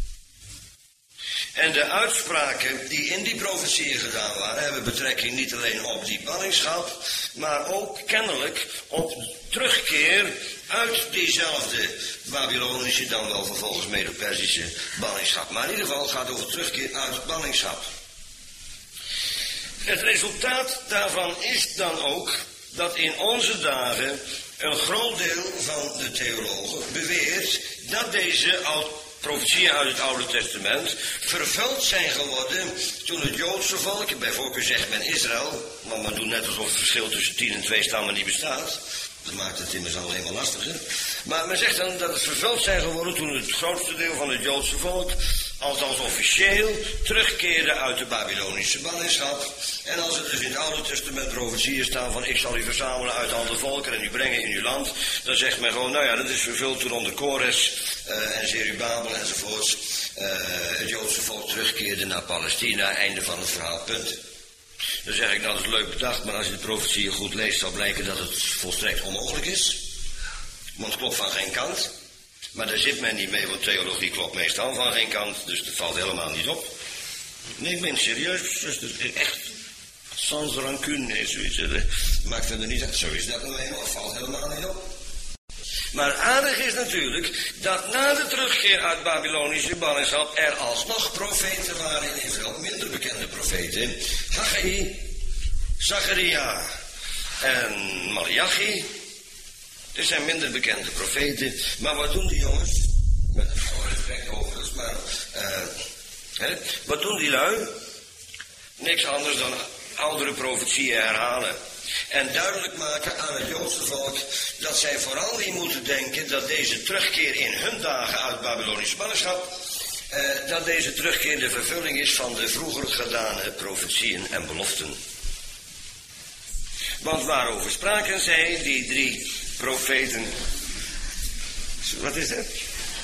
En de uitspraken die in die profetieën gedaan waren, hebben betrekking niet alleen op die ballingschap, maar ook kennelijk op terugkeer uit diezelfde Babylonische, dan wel vervolgens Medo-Persische ballingschap. Maar in ieder geval gaat het over terugkeer uit ballingschap. Het resultaat daarvan is dan ook dat in onze dagen een groot deel van de theologen beweert dat deze profetieën uit het Oude Testament vervuld zijn geworden toen het Joodse volk, bij voorkeur zegt men Israël, maar men doet net alsof het verschil tussen 10 en 2 stammen niet bestaat. Dat maakt het immers alleen maar lastiger. Maar men zegt dan dat het vervuld zijn geworden toen het grootste deel van het Joodse volk, althans officieel, terugkeerde uit de Babylonische ballingschap. En als er dus in het Oude Testament profetieën staan van ik zal u verzamelen uit alle volken en u brengen in uw land, dan zegt men gewoon, nou ja, dat is vervuld toen onder Kores en Zerubabel enzovoorts het Joodse volk terugkeerde naar Palestina, einde van het verhaal, punt. Dan zeg ik, nou dat is leuk bedacht, maar als je de profetieën goed leest, zal blijken dat het volstrekt onmogelijk is. Want het klopt van geen kant. Maar daar zit men niet mee, want theologie klopt meestal van geen kant, dus dat valt helemaal niet op. Nee, ik meen serieus, zuster, echt. Sans rancune, zoiets. Maakt verder niet uit, zo is dat nou helemaal, valt helemaal niet op. Maar aardig is natuurlijk dat na de terugkeer uit Babylonische ballingschap er alsnog profeten waren in Israël, minder bekende profeten. Haggai, Zacharia en Malachi. Er zijn minder bekende profeten. Maar wat doen die jongens? Met een groot respect overigens, maar wat doen die lui? Niks anders dan oudere profetieën herhalen. En duidelijk maken aan het Joodse volk dat zij vooral niet moeten denken dat deze terugkeer in hun dagen uit Babylonische ballingschap, dat deze terugkeer de vervulling is van de vroeger gedane profetieën en beloften. Want waarover spraken zij, die 3 profeten? Wat is dat?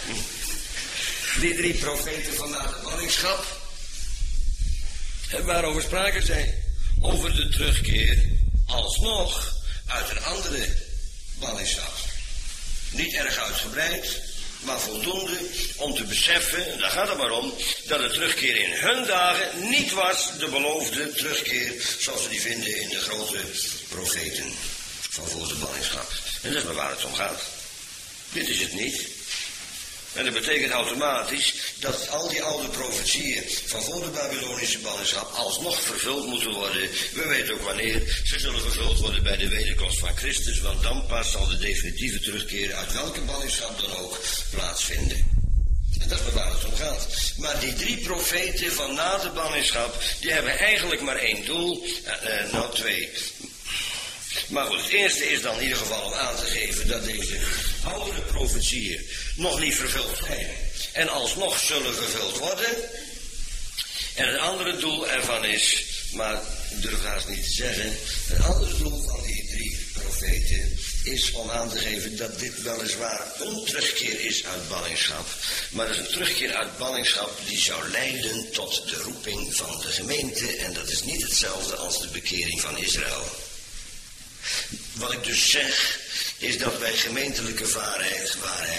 Die 3 profeten van na de ballingschap. En waarover spraken zij? Over de terugkeer alsnog uit een andere ballingschap. Niet erg uitgebreid, maar voldoende om te beseffen, en daar gaat het maar om, dat de terugkeer in hun dagen niet was de beloofde terugkeer zoals we die vinden in de grote profeten van voor de ballingschap. En dat is maar waar het om gaat. Dit is het niet. En dat betekent automatisch dat al die oude profetieën van voor de Babylonische ballingschap alsnog vervuld moeten worden. We weten ook wanneer. Ze zullen vervuld worden bij de wederkomst van Christus, want dan pas zal de definitieve terugkeer uit welke ballingschap dan ook plaatsvinden. En dat is waar het om gaat. Maar die 3 profeten van na de ballingschap, die hebben eigenlijk maar 1 doel. Nou 2. Maar goed, het eerste is dan in ieder geval om aan te geven dat deze oudere profetieën nog niet vervuld zijn. En alsnog zullen vervuld worden. En het andere doel ervan is, maar ik durf haast niet te zeggen, het andere doel van die 3 profeten is om aan te geven dat dit weliswaar een terugkeer is uit ballingschap. Maar dat is een terugkeer uit ballingschap die zou leiden tot de roeping van de gemeente. En dat is niet hetzelfde als de bekering van Israël. Wat ik dus zeg, is dat wij gemeentelijke waarheid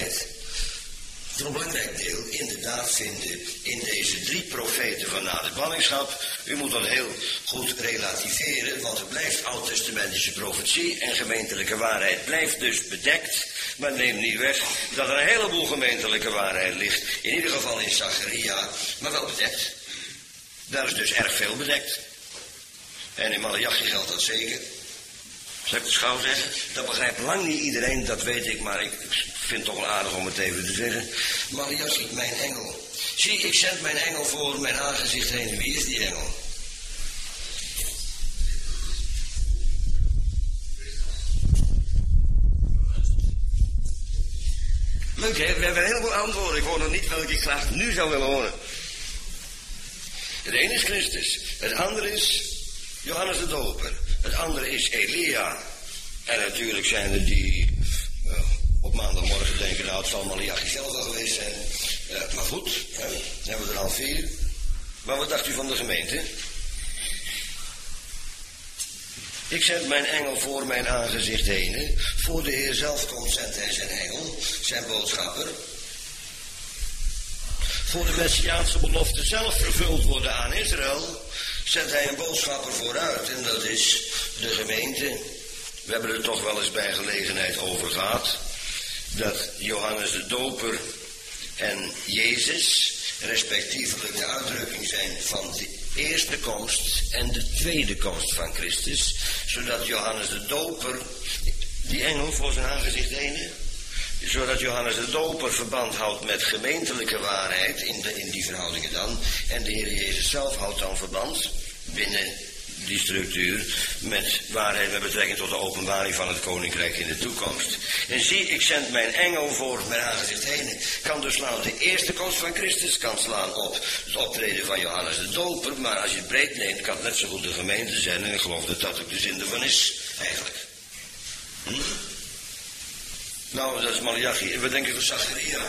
voor een belangrijk deel inderdaad vinden in deze 3 profeten van na de ballingschap. U moet dat heel goed relativeren, want het blijft oud-testamentische profetie en gemeentelijke waarheid blijft dus bedekt. Maar neem niet weg dat er een heleboel gemeentelijke waarheid ligt, in ieder geval in Zacharia, maar wel bedekt. Daar is dus erg veel bedekt. En in Maleachi geldt dat zeker. Zal ik het schouw zeggen? Dat begrijpt lang niet iedereen, dat weet ik, maar ik vind het toch wel aardig om het even te zeggen. Maleachi, mijn engel. Zie, ik zend mijn engel voor mijn aangezicht heen. Wie is die engel? Leuk hè, we hebben een heleboel antwoorden. Ik hoor nog niet welke ik graag nu zou willen horen. Het ene is Christus, het andere is Johannes de Doper. Het andere is Elia. En natuurlijk zijn er die op maandagmorgen denken, nou het zal Maleachi zelf al geweest zijn. Maar goed, dan hebben we er al 4. Maar wat dacht u van de gemeente? Ik zend mijn engel voor mijn aangezicht heen. Voor de Heer zelf komt, zendt hij zijn engel, zijn boodschapper. Voor de Messiaanse belofte zelf vervuld worden aan Israël, zendt hij een boodschapper vooruit. En dat is de gemeente. We hebben er toch wel eens bij gelegenheid over gehad, dat Johannes de Doper en Jezus respectievelijk de uitdrukking zijn van de eerste komst en de tweede komst van Christus, zodat Johannes de Doper, die engel voor zijn aangezicht heen, zodat Johannes de Doper verband houdt met gemeentelijke waarheid in die verhoudingen dan, en de Heer Jezus zelf houdt dan verband binnen die structuur met waarheid met betrekking tot de openbaring van het koninkrijk in de toekomst. En zie, ik zend mijn engel voor mijn aangezicht heen. Kan dus slaan op de eerste komst van Christus, kan slaan op het optreden van Johannes de Doper, maar als je het breed neemt, kan het net zo goed de gemeente zijn, en ik geloof dat dat ook de zin ervan is, eigenlijk. Nou, dat is Maleachi. Wat denk je van Zacharia?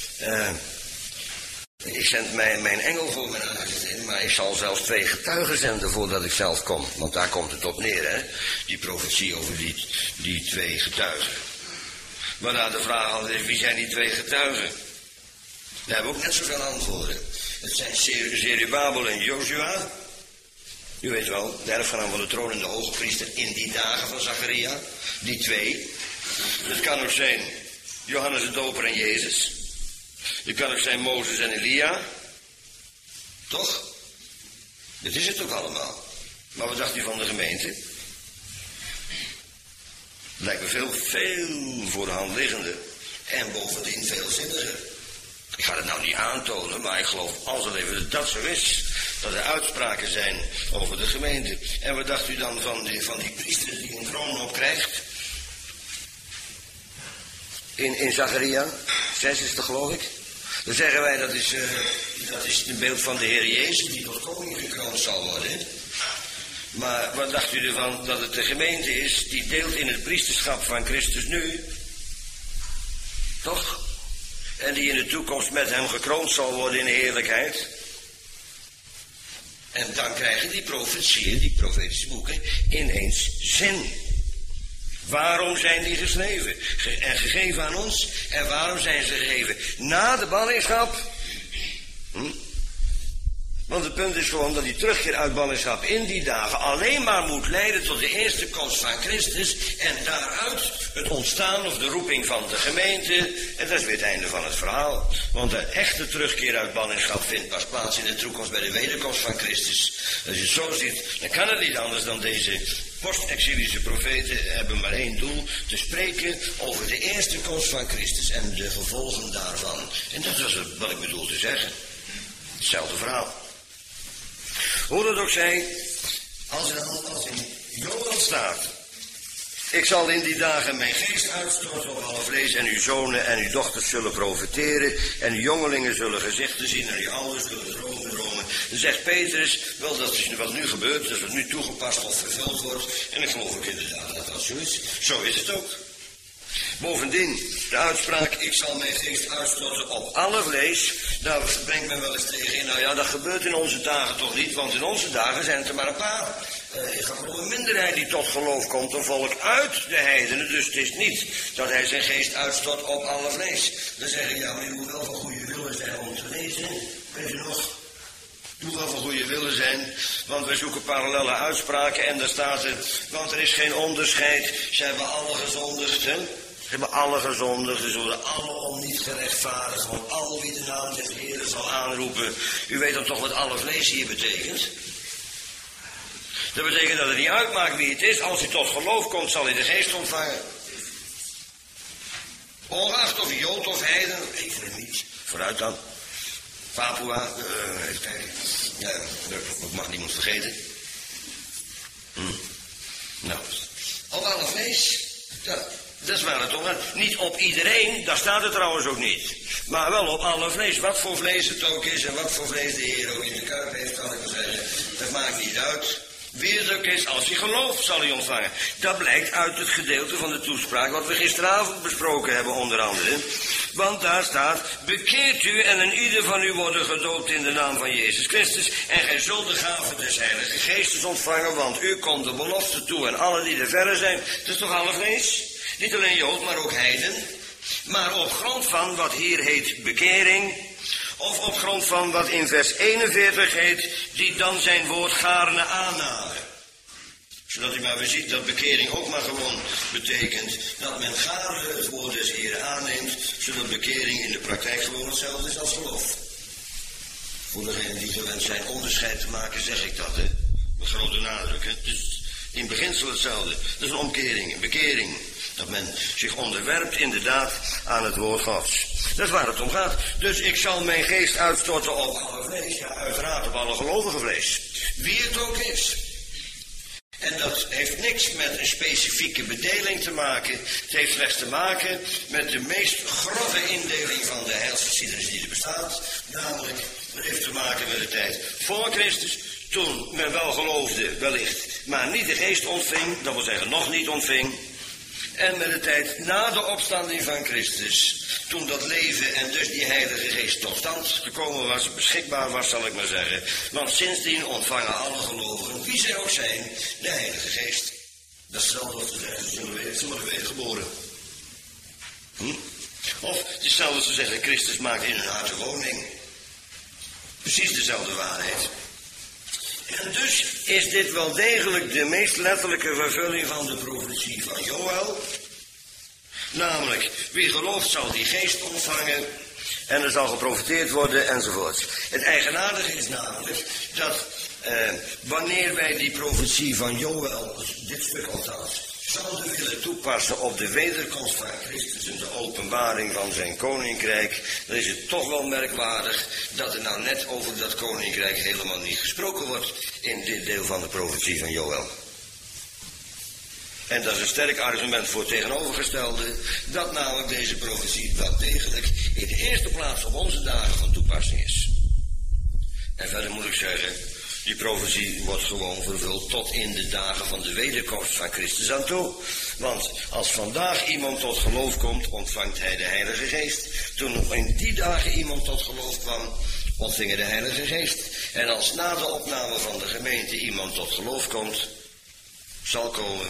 Ik zend mijn engel voor mijn aangezicht in, maar ik zal zelfs 2 getuigen zenden voordat ik zelf kom. Want daar komt het op neer, hè. Die profetie over die 2 getuigen. Maar nou, de vraag altijd is, wie zijn die 2 getuigen? Daar hebben we ook net zoveel antwoorden. Het zijn Zerubabel en Jozua. U weet wel, de erfgenaam van de troon en de hoge priester in die dagen van Zacharia. Die 2. Het kan ook zijn Johannes de Doper en Jezus. Het kan ook zijn Mozes en Elia. Toch? Dat is het ook allemaal. Maar wat dacht u van de gemeente? Lijkt me veel voor de hand liggender. En bovendien veel zinniger. Ik ga het nou niet aantonen, maar ik geloof als het even dat zo is, dat er uitspraken zijn over de gemeente. En wat dacht u dan van die priester die een kroon opkrijgt? In Zacharia 6 is het geloof ik. Dan zeggen wij dat is een beeld van de Heer Jezus die tot koning gekroond zal worden. Maar wat dacht u ervan dat het de gemeente is die deelt in het priesterschap van Christus nu? Toch? En die in de toekomst met hem gekroond zal worden in heerlijkheid. En dan krijgen die profetieën, die profetische boeken, ineens zin. Waarom zijn die geschreven en gegeven aan ons? En waarom zijn ze gegeven na de ballingschap? Want het punt is gewoon dat die terugkeer uit ballingschap in die dagen alleen maar moet leiden tot de eerste komst van Christus en daaruit het ontstaan of de roeping van de gemeente. En dat is weer het einde van het verhaal. Want de echte terugkeer uit ballingschap vindt pas plaats in de toekomst bij de wederkomst van Christus. Als je het zo ziet, dan kan het niet anders dan deze post-exilische profeten hebben maar één doel: te spreken over de eerste komst van Christus en de gevolgen daarvan. En dat is wat ik bedoel te zeggen. Hetzelfde verhaal. Hoe dat ook zij, als in Joël staat: ik zal in die dagen mijn geest uitstorten op alle vlees en uw zonen en uw dochters zullen profeteren en uw jongelingen zullen gezichten zien en uw ouders zullen dromen. Dan zegt Petrus, wel dat is wat nu gebeurt, dat het nu toegepast of vervuld wordt. En ik geloof ook inderdaad dat dat zo is. Zo is het ook. Bovendien, de uitspraak, ik zal mijn geest uitstorten op alle vlees, daar brengt men wel eens tegen in. Nou ja, dat gebeurt in onze dagen toch niet, want in onze dagen zijn het er maar een paar. Ik ga om een minderheid die tot geloof komt, een volk uit de heidenen. Dus het is niet dat hij zijn geest uitstort op alle vlees. Dan zeg ik, ja, maar je moet wel van goede willen zijn om te lezen. Weet je nog? Je moet wel van goede willen zijn, want wij zoeken parallelle uitspraken en daar staat het, want er is geen onderscheid. Ze hebben alle gezondigd, hè? Ze hebben alle gezondigd, ze zullen allen niet gerechtvaardigd, want al wie de naam des Heeren zal aanroepen. U weet dan toch wat alle vlees hier betekent? Dat betekent dat het niet uitmaakt wie het is. Als hij tot geloof komt, zal hij de geest ontvangen. Ongeacht of hij Jood of heiden, even het niet. Vooruit dan. Papua, even kijken. Ja, dat mag niemand vergeten. Nou, op alle vlees. Ja, dat is waar het om gaat. Niet op iedereen, daar staat het trouwens ook niet. Maar wel op alle vlees. Wat voor vlees het ook is en wat voor vlees de Heer ook in de kuip heeft, kan ik wel zeggen. Dat maakt niet uit. Wie het ook is, als hij gelooft, zal hij ontvangen. Dat blijkt uit het gedeelte van de toespraak wat we gisteravond besproken hebben, onder andere. Want daar staat, bekeert u en een ieder van u worden gedoopt in de naam van Jezus Christus. En gij zult de gave des Heilige Geestes ontvangen, want u komt de belofte toe en alle die er verre zijn. Dat is toch alle vlees? Niet alleen Jood, maar ook heiden. Maar op grond van wat hier heet bekering, of op grond van wat in vers 41 heet, die dan zijn woord gaarne aannamen. Zodat u maar weer ziet dat bekering ook maar gewoon betekent dat men gaarne het woord des Heren aanneemt, zodat bekering in de praktijk gewoon hetzelfde is als geloof. Voor degenen die gewend zijn onderscheid te maken, zeg ik dat, hè. Met grote nadruk, hè. Dus in beginsel hetzelfde. Dat is een omkering, een bekering. Dat men zich onderwerpt inderdaad aan het woord Gods. Dat is waar het om gaat. Dus ik zal mijn geest uitstorten op alle vlees. Ja, uiteraard op alle gelovige vlees. Wie het ook is. En dat heeft niks met een specifieke bedeling te maken. Het heeft slechts te maken met de meest grove indeling van de heilsgeschiedenis die er bestaat. Namelijk, het heeft te maken met de tijd voor Christus. Toen men wel geloofde, wellicht, maar niet de geest ontving. Dat wil zeggen, nog niet ontving. En met de tijd na de opstanding van Christus, toen dat leven en dus die Heilige Geest tot stand gekomen was, beschikbaar was, zal ik maar zeggen. Want sindsdien ontvangen alle gelovigen, wie zij ook zijn, de Heilige Geest. Dat is hetzelfde als te zeggen, ze worden wedergeboren. Of het is hetzelfde als te zeggen, Christus maakt in hun hart een woning. Precies dezelfde waarheid. En dus is dit wel degelijk de meest letterlijke vervulling van de profetie van Joël. Namelijk, wie gelooft zal die geest ontvangen en er zal geprofeteerd worden enzovoort. Het eigenaardige is namelijk dat wanneer wij die profetie van Joël, dit stuk althans, zouden willen toepassen op de wederkomst van Christus en de openbaring van zijn koninkrijk, dan is het toch wel merkwaardig dat er nou net over dat koninkrijk helemaal niet gesproken wordt in dit deel van de profetie van Joël. En dat is een sterk argument voor het tegenovergestelde, dat namelijk deze profetie wel degelijk in de eerste plaats op onze dagen van toepassing is. En verder moet ik zeggen, Die profetie wordt gewoon vervuld tot in de dagen van de wederkomst van Christus aan toe. Want als vandaag iemand tot geloof komt, ontvangt hij de Heilige Geest. Toen in die dagen iemand tot geloof kwam, ontving hij de Heilige Geest. En als na de opname van de gemeente iemand tot geloof komt, zal komen,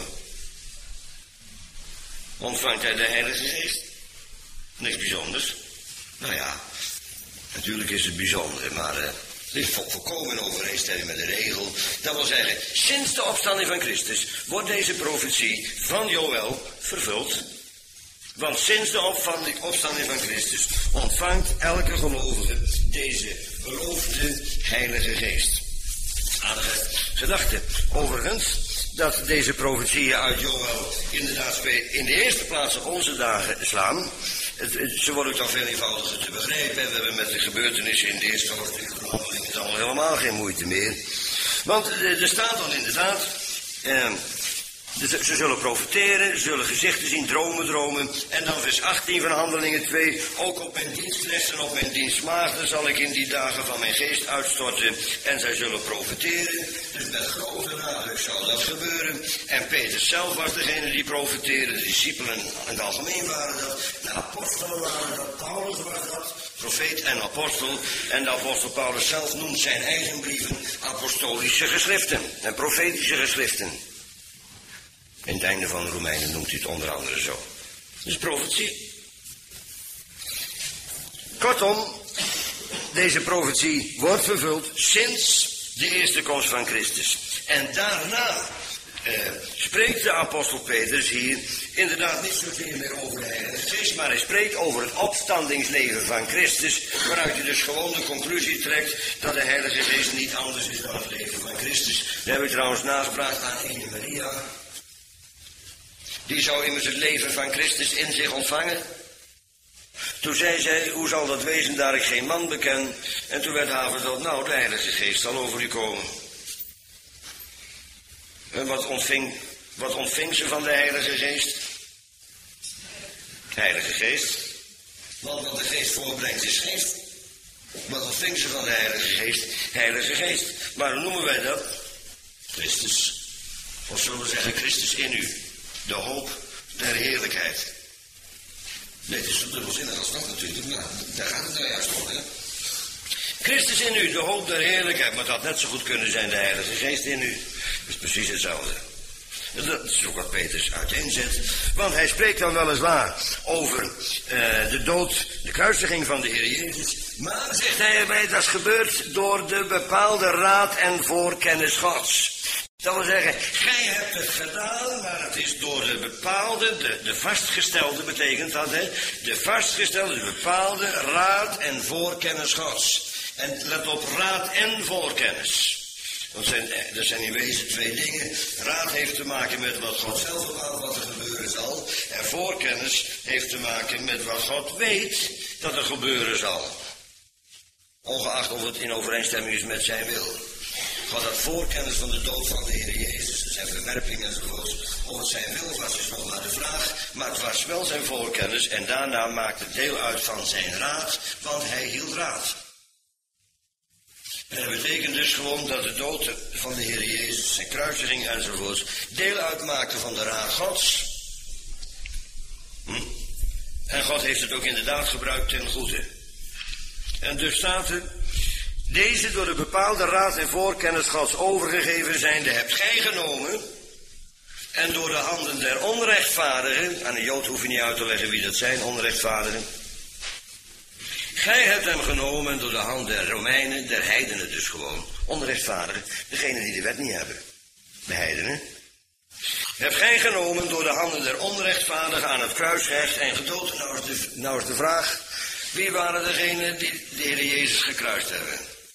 ontvangt hij de Heilige Geest. Niks bijzonders. Nou ja, natuurlijk is het bijzonder, maar het is volkomen in overeenstemming met de regel. Dat wil zeggen, sinds de opstanding van Christus wordt deze profetie van Joël vervuld. Want sinds de opstanding van Christus ontvangt elke gelovige deze beloofde Heilige Geest. Aardige gedachte. Overigens, dat deze profetieën uit Joël inderdaad in de eerste plaats op onze dagen slaan. Ze worden ook dan veel eenvoudiger te begrijpen. We hebben met de gebeurtenissen in de eerste hoofdstuk van Handelingen al helemaal geen moeite meer. Want er staat dan inderdaad, ze zullen profeteren, zullen gezichten zien, dromen. En dan vers 18 van Handelingen 2. Ook op mijn dienstknechten en op mijn dienstmaagden zal ik in die dagen van mijn geest uitstorten. En zij zullen profeteren. Dus met grote nadruk zal dat gebeuren. En Peter zelf was degene die profeteerde. De discipelen in het algemeen waren dat. De apostelen waren dat. Paulus was dat. Profeet en apostel. En de apostel Paulus zelf noemt zijn eigen brieven apostolische geschriften. En profetische geschriften. In het einde van de Romeinen noemt hij het onder andere zo. Dus profetie. Kortom, deze profetie wordt vervuld sinds de eerste komst van Christus. En daarna spreekt de apostel Petrus hier inderdaad niet zozeer meer over de Heilige Geest, maar hij spreekt over het opstandingsleven van Christus, waaruit hij dus gewoon de conclusie trekt dat de Heilige Geest niet anders is dan het leven van Christus. Daar heb ik trouwens nagepraat aan ene Maria. Die zou immers het leven van Christus in zich ontvangen. Toen zei zij, hoe zal dat wezen daar ik geen man beken? En toen werd haar verteld, nou, de Heilige Geest zal over u komen. En wat ontving ze van de Heilige Geest? Heilige Geest. Want wat de Geest voorbrengt is geest. Wat ontving ze van de Heilige Geest? Heilige Geest. Maar hoe noemen wij dat? Christus. Of zullen we zeggen, Christus in u. De hoop der heerlijkheid. Nee, het is zo dubbelzinnig als dat natuurlijk, maar daar gaat het nou juist om, hè. Christus in u, de hoop der heerlijkheid. Maar het had net zo goed kunnen zijn de Heilige Geest in u. Dat is precies hetzelfde. Dat is ook wat Petrus uiteenzet. Want hij spreekt dan weliswaar over de dood, de kruisiging van de Heer Jezus. Maar, zegt hij erbij, dat is gebeurd door de bepaalde raad en voorkennis Gods. Dat wil zeggen, gij hebt het gedaan, maar het is door de bepaalde, de vastgestelde betekent dat, hè? De vastgestelde, de bepaalde raad en voorkennis Gods. En let op, raad en voorkennis. Dat zijn in wezen twee dingen. Raad heeft te maken met wat God zelf bepaalt wat er gebeuren zal. En voorkennis heeft te maken met wat God weet dat er gebeuren zal. Ongeacht of het in overeenstemming is met zijn wil. God had voorkennis van de dood van de Heer Jezus, zijn verwerping enzovoort. Of het zijn wil was, is nog maar de vraag. Maar het was wel zijn voorkennis en daarna maakte het deel uit van zijn raad, want hij hield raad. En dat betekent dus gewoon dat de dood van de Heer Jezus, zijn kruisiging enzovoort, deel uitmaakte van de raad Gods. En God heeft het ook inderdaad gebruikt ten goede. En dus staat er, deze door de bepaalde raad en voorkennis Gods overgegeven zijnde hebt gij genomen, en door de handen der onrechtvaardigen, aan een Jood hoef je niet uit te leggen wie dat zijn, onrechtvaardigen. Gij hebt hem genomen door de hand der Romeinen, der heidenen dus gewoon, onrechtvaardigen, degenen die de wet niet hebben, de heidenen. Hebt gij genomen door de handen der onrechtvaardigen aan het kruis gehecht en gedood. Nou is de vraag, wie waren degenen die de Heer Jezus gekruist hebben?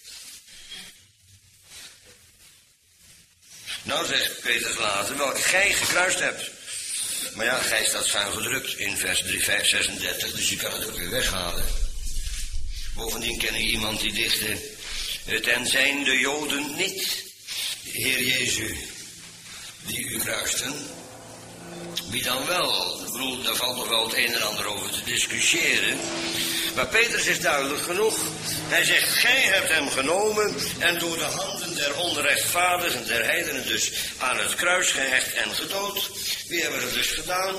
Nou zegt Petrus later, welke gij gekruist hebt. Maar ja, gij staat schuin gedrukt in vers 36, dus je kan het ook weer weghalen. Bovendien ken ik iemand die dichtte, ten zijn de Joden niet, Heer Jezus, die u kruisten. Wie dan wel? Ik bedoel, daar valt nog wel het een en ander over te discussiëren. Maar Petrus is duidelijk genoeg. Hij zegt, gij hebt hem genomen en door de handen der onrechtvaardigen, der heidenen dus aan het kruis gehecht en gedood. Wie hebben het dus gedaan?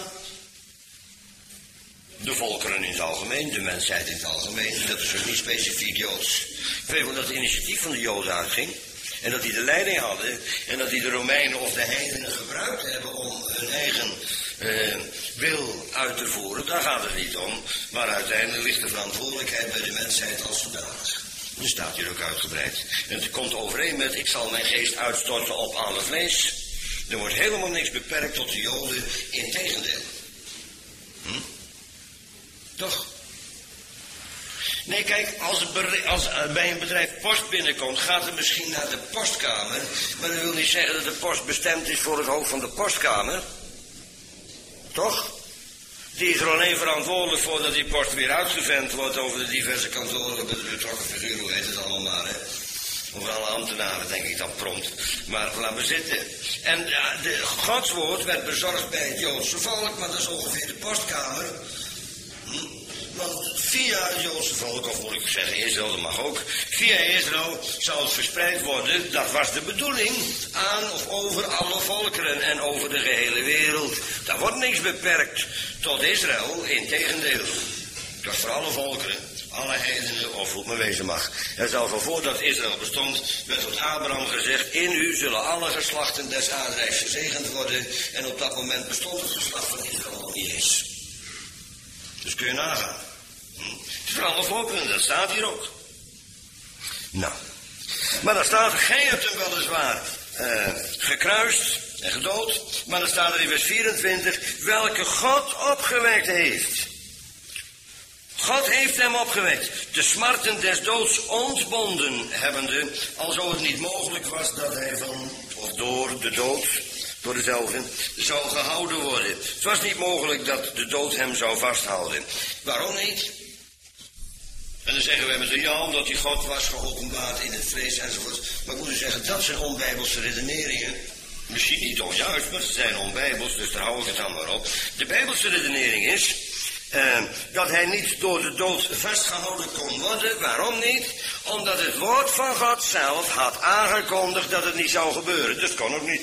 De volkeren in het algemeen, de mensheid in het algemeen. Dat is dus niet specifiek Joods. Ik weet wel dat het initiatief van de Joden uitging. En dat die de leiding hadden. En dat die de Romeinen of de heidenen gebruikt hebben om hun eigen wil uit te voeren. Daar gaat het niet om. Maar uiteindelijk ligt de verantwoordelijkheid bij de mensheid als zodanig. Dat staat hier ook uitgebreid. En het komt overeen met: ik zal mijn geest uitstorten op alle vlees. Er wordt helemaal niks beperkt tot de Joden. Integendeel. Toch? Nee, kijk, als bij een bedrijf post binnenkomt, gaat het misschien naar de postkamer. Maar dat wil niet zeggen dat de post bestemd is voor het hoofd van de postkamer. Toch? Die is er alleen verantwoordelijk voor dat die post weer uitgevent wordt over de diverse kantoren, de betrokken figuur, hoe heet het allemaal maar, hè? Over alle ambtenaren, denk ik dan prompt. Maar laten we zitten. En Gods woord werd bezorgd bij het Joodse volk, maar dat is ongeveer de postkamer. Want via het Joodse volk, of moet ik zeggen Israël, dat mag ook. Via Israël zou het verspreid worden. Dat was de bedoeling. Aan of over alle volkeren en over de gehele wereld. Daar wordt niks beperkt tot Israël. Integendeel. Dat is voor alle volkeren. Alle heidenen, of hoe het maar wezen mag. Er zal van voordat Israël bestond, werd tot Abraham gezegd: in u zullen alle geslachten des aardrijks gezegend worden. En op dat moment bestond het geslacht van Israël nog niet eens. Dus kun je nagaan. Het is voor alle volkeren, dat staat hier ook. Nou, maar dan staat er: gij hebt hem weliswaar gekruist en gedood. Maar dan staat er in vers 24: welke God opgewekt heeft. God heeft hem opgewekt, de smarten des doods ontbonden hebbende, alzo het niet mogelijk was dat hij van, of door de dood, door dezelfde, zou gehouden worden. Het was niet mogelijk dat de dood hem zou vasthouden. Waarom niet? En dan zeggen wij meteen: ja, omdat die God was geopenbaard in het vlees enzovoort. Maar ik moet u zeggen, dat zijn onbijbelse redeneringen. Misschien niet onjuist, maar ze zijn onbijbels, dus daar hou ik het dan maar op. De bijbelse redenering is dat hij niet door de dood vastgehouden kon worden. Waarom niet? Omdat het woord van God zelf had aangekondigd dat het niet zou gebeuren. Dus kon ook niet.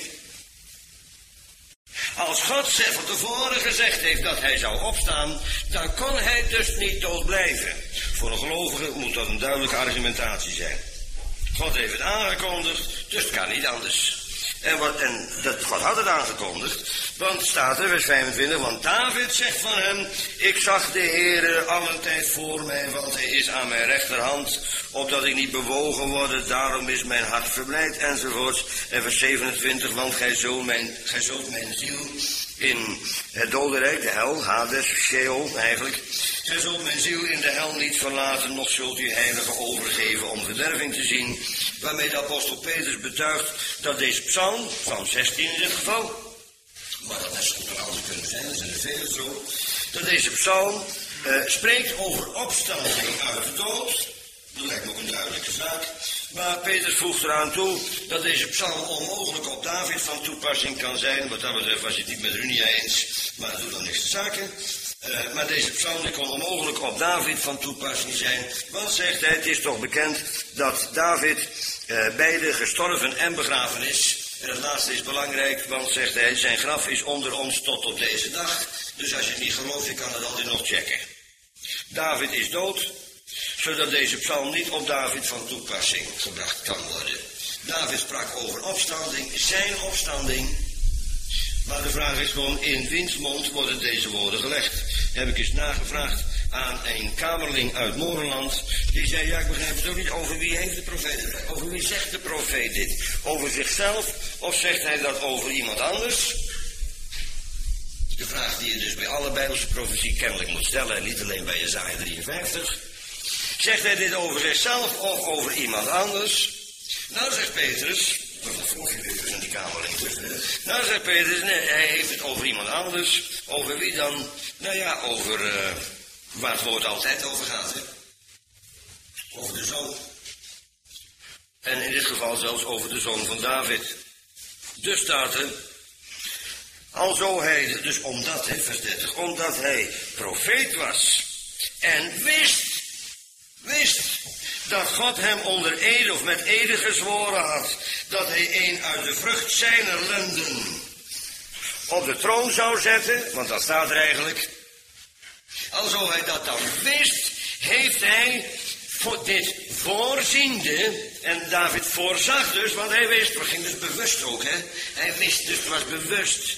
Als God van tevoren gezegd heeft dat hij zou opstaan, dan kon hij dus niet dood blijven. Voor een gelovige moet dat een duidelijke argumentatie zijn. God heeft het aangekondigd, dus het kan niet anders. God had het aangekondigd, want staat er, vers 25, want David zegt van hem: ik zag de Heere allentijd voor mij, want hij is aan mijn rechterhand, opdat ik niet bewogen word, daarom is mijn hart verblijd, enzovoorts. En vers 27, want gij zult mijn ziel in het dodenrijk, de hel, Hades, Sheol eigenlijk. Gij zult mijn ziel in de hel niet verlaten, nog zult u heilige overgeven om verderving te zien. Waarmee de apostel Petrus betuigt dat deze psalm, psalm 16 in dit geval, maar dat is goed nog anders kunnen zijn, er zijn er vele zo, dat deze psalm spreekt over opstanding uit de dood. Dat lijkt me ook een duidelijke zaak. Maar Petrus voegt eraan toe dat deze psalm onmogelijk op David van toepassing kan zijn. Wat dat betreft was hij het niet met Runia eens, maar dat doet dan niks te zaken. Maar deze psalm kon onmogelijk op David van toepassing zijn. Want, zegt hij, het is toch bekend dat David beide gestorven en begraven is. En het laatste is belangrijk, want, zegt hij, zijn graf is onder ons tot op deze dag. Dus als je het niet gelooft, je kan het altijd nog checken. David is dood, zodat deze psalm niet op David van toepassing gebracht kan worden. David sprak over opstanding, zijn opstanding. Maar de vraag is gewoon: in wiens mond worden deze woorden gelegd? Heb ik eens nagevraagd aan een kamerling uit Morenland. Die zei: ja, ik begrijp het ook niet. Over wie heeft de profeet het? Over wie zegt de profeet dit? Over zichzelf of zegt hij dat over iemand anders? De vraag die je dus bij alle Bijbelse profetie kennelijk moet stellen, en niet alleen bij Jesaja 53. Zegt hij dit over zichzelf of over iemand anders? Nou, zegt Petrus, dat vroeg je dus in die kamerling. Nou, zegt Petrus, nee, hij heeft het over iemand anders. Over wie dan? Nou ja, over waar het woord altijd over gaat, hè? Over de zoon. En in dit geval zelfs over de zoon van David. Dus staat er: alzo hij, dus omdat, hè, vers 30, omdat hij profeet was en wist dat God hem onder ede of met ede gezworen had dat hij een uit de vrucht zijner lenden op de troon zou zetten, want dat staat er eigenlijk. Alsof hij dat dan wist, heeft hij dit voorziende, en David voorzag dus, want hij wist, het ging dus bewust ook, hè. Hij wist dus, het was bewust.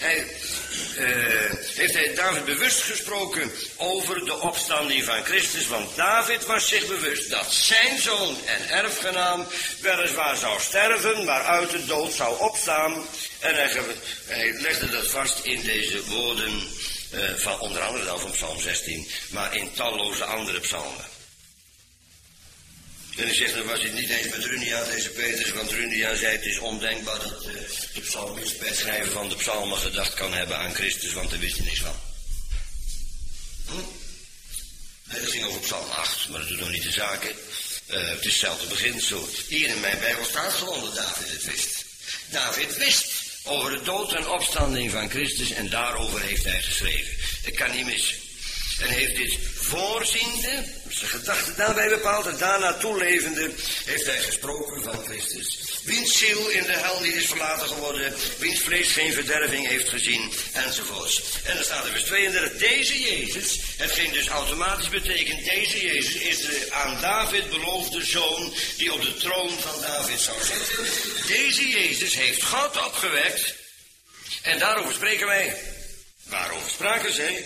Heeft hij David bewust gesproken over de opstanding van Christus, want David was zich bewust dat zijn zoon en erfgenaam weliswaar zou sterven, maar uit de dood zou opstaan. En hij legde dat vast in deze woorden van onder andere dan van Psalm 16, maar in talloze andere psalmen. En hij zegt, dan was hij het niet eens met Runia, deze Petrus, want Runia zei, het is ondenkbaar dat de psalmist bij het schrijven van de psalmen gedacht kan hebben aan Christus, want daar wist hij niks van. Nee, dat ging over psalm 8, maar dat doet nog niet de zaken. Het is hetzelfde beginsel. Hier in mijn Bijbel staat gewoon dat David het wist. David wist over de dood en opstanding van Christus en daarover heeft hij geschreven. Ik kan niet missen. En heeft dit voorziende, zijn gedachte daarbij bepaald en daarna toelevende, heeft hij gesproken van Christus. Wiens ziel in de hel niet is verlaten geworden, wiens vlees geen verderving heeft gezien, enzovoorts. En dan staat er vers 32, deze Jezus, hetgeen dus automatisch betekent, deze Jezus is de aan David beloofde zoon die op de troon van David zou zitten. Deze Jezus heeft God opgewekt en daarover spreken wij. Waarover spraken zij?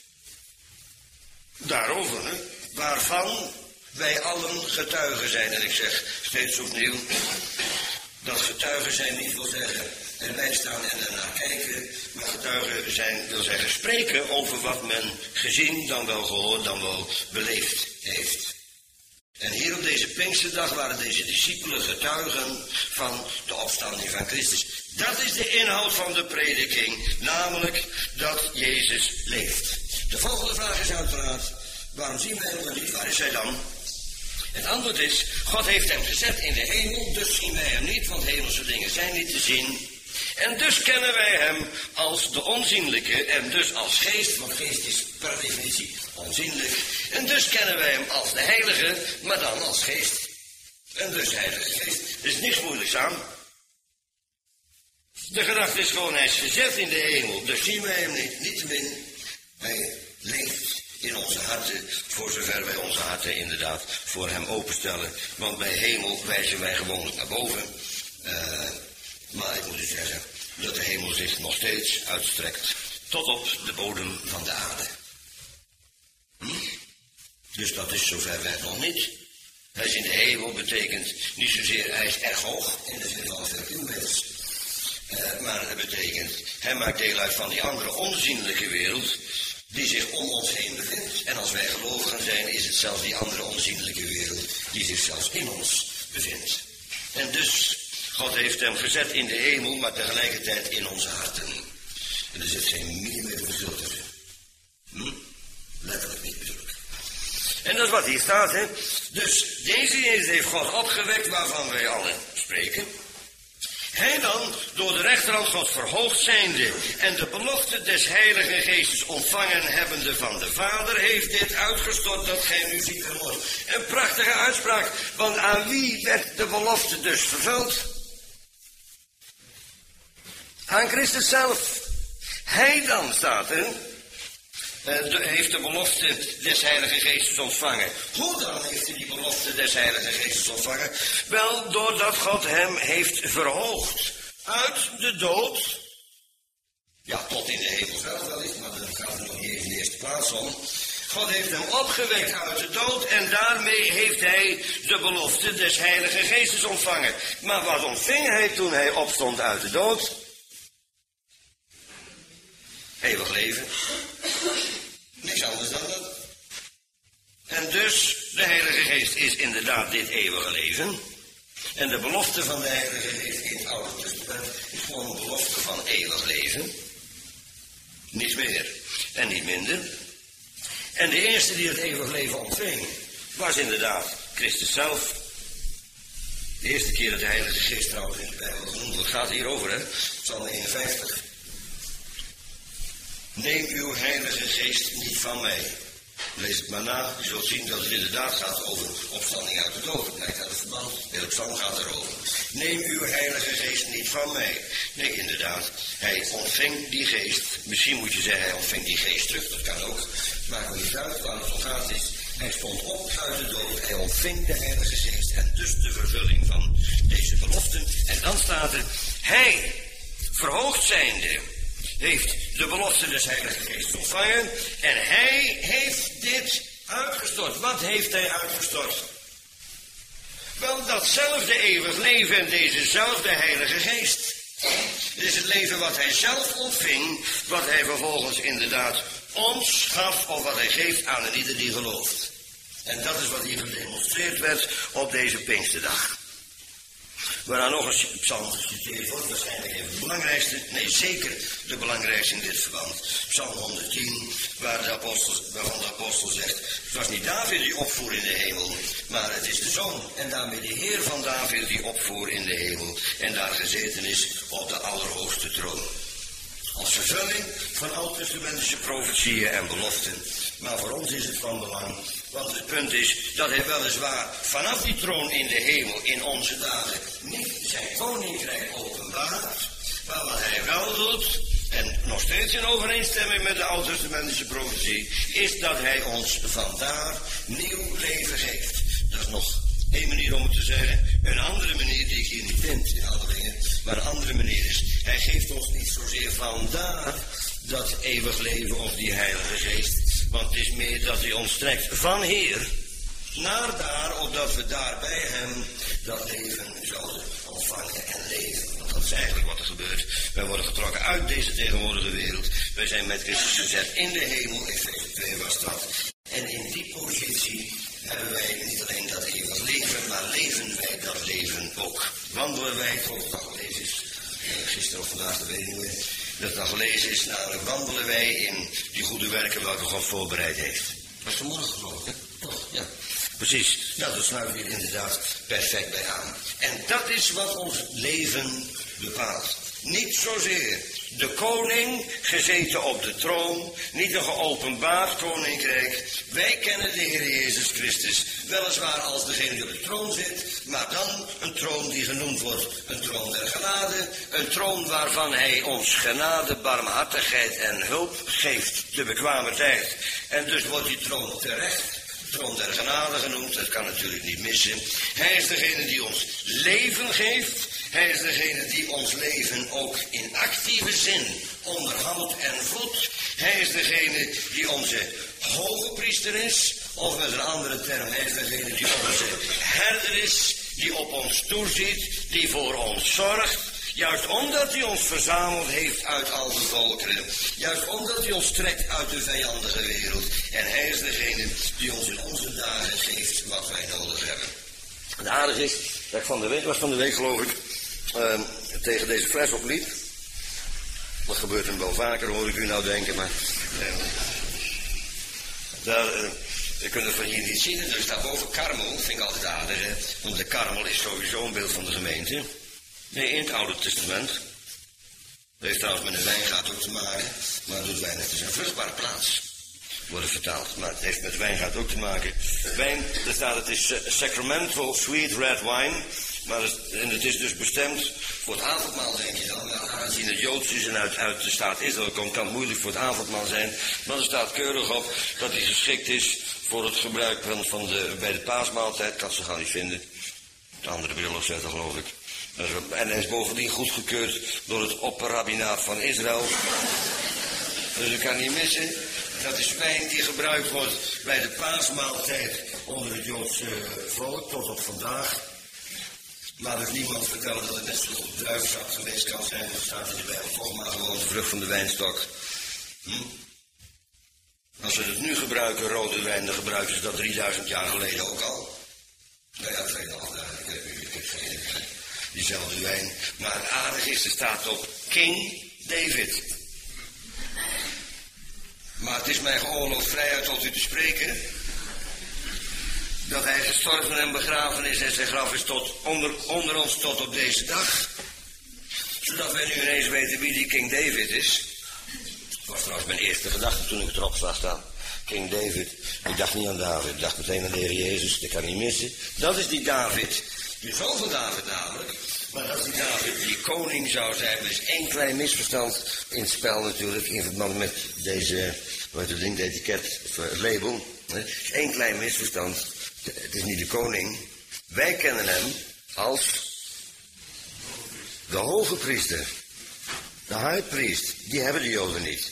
Daarover, hè, waarvan wij allen getuigen zijn. En ik zeg steeds opnieuw, dat getuigen zijn niet wil zeggen erbij staan en ernaar kijken, maar getuigen zijn wil zeggen spreken over wat men gezien, dan wel gehoord, dan wel beleefd heeft. En hier op deze Pinksterdag waren deze discipelen getuigen van de opstanding van Christus. Dat is de inhoud van de prediking, namelijk dat Jezus leeft. De volgende vraag is uiteraard, waarom zien wij hem niet? Waar is hij dan? Het antwoord is, God heeft hem gezet in de hemel, dus zien wij hem niet, want hemelse dingen zijn niet te zien. En dus kennen wij hem als de onzienlijke en dus als geest, want geest is per definitie onzienlijk. En dus kennen wij hem als de heilige, maar dan als geest. En dus heilige geest. Er is niks moeilijks aan. De gedachte is gewoon, hij is gezet in de hemel, dus zien wij hem niet. Niettemin, hij leeft in onze harten, voor zover wij onze harten inderdaad voor hem openstellen. Want bij hemel wijzen wij gewoonlijk naar boven. Maar ik moet u zeggen dat de hemel zich nog steeds uitstrekt tot op de bodem van de aarde. Dus dat is zover wij nog niet. Hij is in de hemel betekent niet zozeer hij is erg hoog in de zin van veel kilometers. Maar dat betekent, hij maakt deel uit van die andere onzienlijke wereld die zich om ons heen bevindt. En als wij gelovigen zijn, is het zelfs die andere onzienlijke wereld die zich zelfs in ons bevindt. En dus, God heeft hem gezet in de hemel, maar tegelijkertijd in onze harten. En er zit geen millimeter verschil tussen. Letterlijk niet bedoel ik. En dat is wat hier staat, hè. Dus deze Jezus heeft God opgewekt, waarvan wij allen spreken. Hij dan, door de rechterhand God verhoogd zijnde en de belofte des Heilige Geestes ontvangen hebbende van de Vader, heeft dit uitgestort dat gij nu ziet en hoort. Een prachtige uitspraak, want aan wie werd de belofte dus vervuld? Aan Christus zelf. Hij dan, staat er, heeft de belofte des Heilige Geestes ontvangen. Hoe dan heeft hij die belofte des Heilige Geestes ontvangen? Wel, doordat God hem heeft verhoogd uit de dood. Ja, tot in de hemel zelf wel is, maar daar gaat het nog niet eens in de eerste plaats om. God heeft hem opgewekt uit de dood en daarmee heeft hij de belofte des Heilige Geestes ontvangen. Maar wat ontving hij toen hij opstond uit de dood? Eeuwig leven. Niks anders dan dat. En dus, de Heilige Geest is inderdaad dit eeuwige leven. En de belofte van de Heilige Geest in het Oude Testament is gewoon een belofte van eeuwig leven. Niets meer en niet minder. En de eerste die het eeuwig leven ontving, was inderdaad Christus zelf. De eerste keer dat de Heilige Geest trouwens in de Bijbel genoemd wordt, gaat hierover, hè? Psalm 51. Neem uw Heilige Geest niet van mij. Lees het maar na, je zult zien dat het inderdaad gaat over opstanding uit de dood. Kijk naar het verband, de hele psalm gaat erover. Neem uw heilige geest niet van mij. Nee, inderdaad, hij ontving die geest. Misschien moet je zeggen, hij ontving die geest terug, dat kan ook. Maakt me niet uit waar het om gaat is. Hij stond op uit de dood, hij ontving de heilige geest. En dus de vervulling van deze beloften. En dan staat er, hij, verhoogd zijnde, heeft de belofte des heilige geest ontvangen. En hij heeft dit uitgestort. Wat heeft hij uitgestort? Wel, datzelfde eeuwig leven en dezezelfde heilige geest. Het is het leven wat hij zelf ontving, wat hij vervolgens inderdaad ons gaf, of wat hij geeft aan een ieder die gelooft. En dat is wat hier gedemonstreerd werd op deze Pinksterdag. Waaraan nog een psalm geciteerd wordt, waarschijnlijk even de belangrijkste, nee zeker de belangrijkste in dit verband. Psalm 110, waarvan de apostel zegt, het was niet David die opvoer in de hemel, maar het is de Zoon en daarmee de Heer van David die opvoer in de hemel en daar gezeten is op de allerhoogste troon. Als vervulling van oud-testamentische profetieën en beloften. Maar voor ons is het van belang, want het punt is dat hij weliswaar vanaf die troon in de hemel in onze dagen niet zijn koninkrijk openbaart, maar wat hij wel doet, en nog steeds in overeenstemming met de oud-testamentische profetie, is dat hij ons vandaar nieuw leven geeft. Dat is nog één manier om het te zeggen. Een andere manier die ik hier niet vind in Handelingen, maar een andere manier is, hij geeft ons niet zozeer vandaar dat eeuwig leven of die heilige geest, want het is meer dat hij ons trekt van hier naar daar, opdat we daar bij hem dat leven zouden ontvangen en leven. Want dat is eigenlijk wat er gebeurt. Wij worden getrokken uit deze tegenwoordige wereld. Wij zijn met Christus gezet in de hemel, Efeze 2 was dat. En in die positie hebben wij niet alleen dat eeuwig leven, maar leven wij dat leven ook. Wandelen wij, volgens dat gelezen is, gisteren of vandaag, dat weet ik niet meer, dat dat gelezen is, namelijk wandelen wij in die goede werken welke God voorbereid heeft. Dat is vanmorgen geloof ik, hè? Toch? Ja. Precies. Nou, dat sluit hier inderdaad perfect bij aan. En dat is wat ons leven bepaalt. Niet zozeer de koning gezeten op de troon, niet een geopenbaard koninkrijk. Wij kennen de Heer Jezus Christus weliswaar als degene die op de troon zit, maar dan een troon die genoemd wordt een troon der genade, een troon waarvan hij ons genade, barmhartigheid en hulp geeft, de bekwame tijd. En dus wordt die troon terecht troon der genade genoemd, dat kan natuurlijk niet missen. Hij is degene die ons leven geeft. Hij is degene die ons leven ook in actieve zin onderhoudt en voedt. Hij is degene die onze hoge priester is, of met een andere term, hij is degene die onze herder is, die op ons toeziet, die voor ons zorgt. Juist omdat hij ons verzameld heeft uit al de volkeren. Juist omdat hij ons trekt uit de vijandige wereld. En hij is degene die ons in onze dagen geeft wat wij nodig hebben. Het aardige is dat ik van de week geloof ik tegen deze fles opliep. Dat gebeurt hem wel vaker, hoor ik u nou denken. Maar je kunt het van hier niet zien. Er staat boven Karmel, vind ik altijd aardig. Hè? Want de Karmel is sowieso een beeld van de gemeente. Nee, in het Oude Testament. Dat heeft trouwens met een wijngaard ook te maken. Maar het doet weinig. Het is een vruchtbare plaats. Wordt vertaald. Maar het heeft met wijngaard ook te maken. Wijn, daar staat het is sacramental sweet red wine. Maar het is dus bestemd voor het avondmaal, denk je dan. Nou, aangezien het Joods is en uit de staat Israël komt, kan het moeilijk voor het avondmaal zijn. Maar er staat keurig op dat hij geschikt is voor het gebruik bij de paasmaaltijd. Ik kan ze gaan niet vinden. De andere bril opzetten, geloof ik. En hij is bovendien goedgekeurd door het opperrabbinaat van Israël. Dus ik kan niet missen. Dat is wijn die gebruikt wordt bij de paasmaaltijd onder het Joodse volk tot op vandaag. Maar dus niemand vertellen dat het net zo'n druivensap geweest kan zijn. Er staat in de Bijbel toch maar gewoon de vrucht van de wijnstok. Als we het nu gebruiken, rode wijn, dan gebruiken ze dat 3000 jaar geleden ook al. Nou ja, 2,5 jaar. Ik heb geen idee. Diezelfde wijn. Maar het aardige is, er staat op King David. Maar het is mij geoorloofd vrijheid tot u te spreken. Dat hij gestorven en begraven is en zijn graf is onder ons tot op deze dag. Zodat wij nu ineens weten wie die King David is. Dat was trouwens mijn eerste gedachte toen ik het erop zag staan. King David, ik dacht niet aan David, ik dacht meteen aan de Heer Jezus, dat kan niet missen. Dat is die David, de zoon van David namelijk, maar dat is die David die koning zou zijn. Er is één klein misverstand in het spel natuurlijk, in verband met deze, wat het ding, de etiket, of het label. Eén klein misverstand, het is niet de koning. Wij kennen hem als de hoge priester, de huidpriest, die hebben de Joden niet.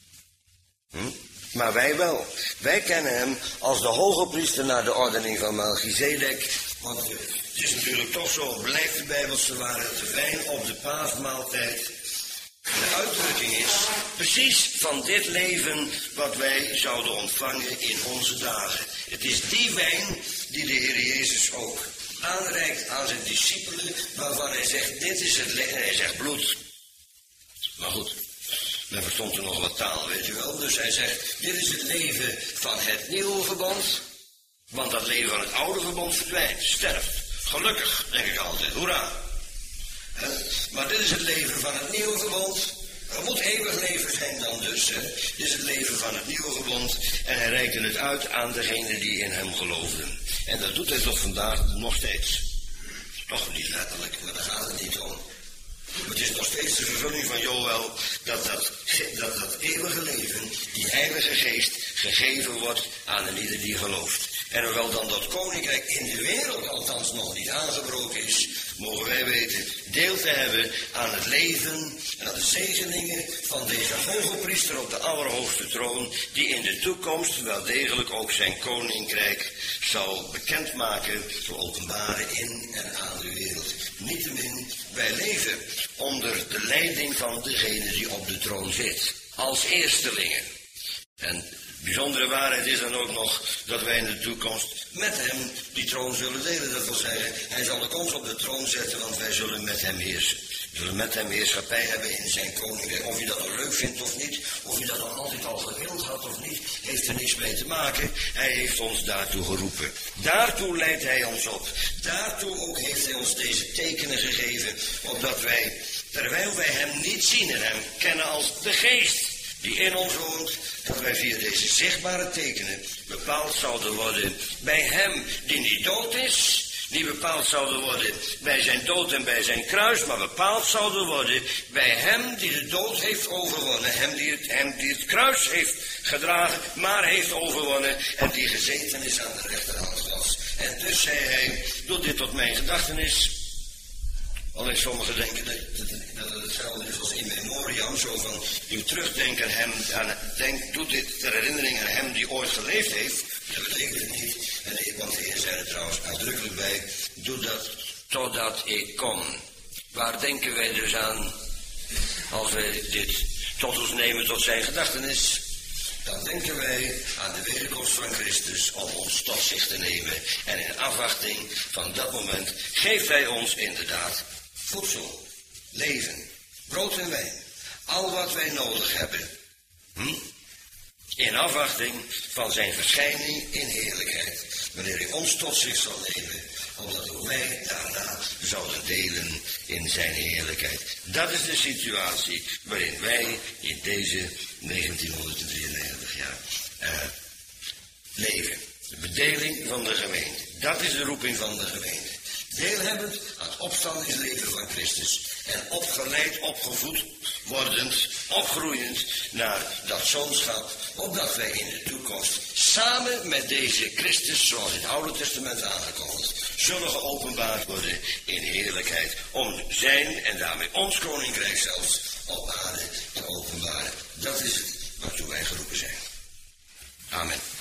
Maar wij wel. Wij kennen hem als de hoge priester naar de ordening van Melchizedek. Want het is natuurlijk toch zo, blijft de Bijbelse waarheid, de wijn op de paasmaaltijd. De uitdrukking is precies van dit leven wat wij zouden ontvangen in onze dagen. Het is die wijn die de Heer Jezus ook aanreikt aan zijn discipelen, waarvan hij zegt, dit is het leven, en hij zegt bloed. Maar goed, men verstond er nog wat taal, weet u wel. Dus hij zegt, dit is het leven van het nieuwe verbond, want dat leven van het oude verbond verdwijnt, sterft. Gelukkig, denk ik altijd, hoera. Maar dit is het leven van het nieuwe verbond. Er moet eeuwig leven zijn dan dus. Dit is het leven van het nieuwe verbond. En hij reikte het uit aan degenen die in hem geloofden. En dat doet hij tot vandaag nog steeds. Toch niet letterlijk, maar daar gaat het niet om. Het is nog steeds de vervulling van Joël dat eeuwige leven, die heilige geest, gegeven wordt aan een ieder die gelooft. En hoewel dan dat koninkrijk in de wereld althans nog niet aangebroken is, mogen wij weten deel te hebben aan het leven en aan de zegeningen van deze hoge priester op de allerhoogste troon, die in de toekomst wel degelijk ook zijn koninkrijk zal bekendmaken, zal openbaren in en aan de wereld. Niettemin, wij leven onder de leiding van degene die op de troon zit, als eerstelingen. En bijzondere waarheid is dan ook nog dat wij in de toekomst met hem die troon zullen delen. Dat wil zeggen, hij zal ook ons op de troon zetten, want wij zullen met hem heersen. We zullen met hem heerschappij hebben in zijn koninkrijk. Of je dat nou leuk vindt of niet, of je dat dan altijd al gewild had of niet, heeft er niks mee te maken. Hij heeft ons daartoe geroepen. Daartoe leidt hij ons op. Daartoe ook heeft hij ons deze tekenen gegeven, opdat wij, terwijl wij hem niet zien en hem kennen als de geest die in ons woont, dat wij via deze zichtbare tekenen bepaald zouden worden bij hem die niet dood is, niet bepaald zouden worden bij zijn dood en bij zijn kruis, maar bepaald zouden worden bij hem die de dood heeft overwonnen, hem die het kruis heeft gedragen, maar heeft overwonnen en die gezeten is aan de rechterhand Gods. En dus zei hij, doe dit tot mijn gedachtenis. Alleen sommigen denken dat het hetzelfde is als in memoriam, zo van, u terugdenken hem, doet dit ter herinnering aan hem die ooit geleefd heeft. Dat betekent het niet, want de Heer zei er trouwens uitdrukkelijk bij, doe dat totdat ik kom. Waar denken wij dus aan, als wij dit tot ons nemen tot zijn gedachtenis? Dan denken wij aan de wederkomst van Christus om ons tot zich te nemen. En in afwachting van dat moment geeft hij ons inderdaad voedsel, leven, brood en wijn. Al wat wij nodig hebben. In afwachting van zijn verschijning in heerlijkheid. Wanneer hij ons tot zich zal nemen. Omdat ook wij daarna zouden delen in zijn heerlijkheid. Dat is de situatie waarin wij in deze 1993 jaar leven. De bedeling van de gemeente. Dat is de roeping van de gemeente. Deelhebbend aan het opstandingsleven van Christus. En opgeleid, opgevoed, wordend, opgroeiend naar dat zoonschap. Opdat wij in de toekomst samen met deze Christus, zoals in het Oude Testament aangekondigd, zullen geopenbaard worden in heerlijkheid. Om zijn en daarmee ons koninkrijk zelfs op aarde te openbaren. Dat is het waartoe wij geroepen zijn. Amen.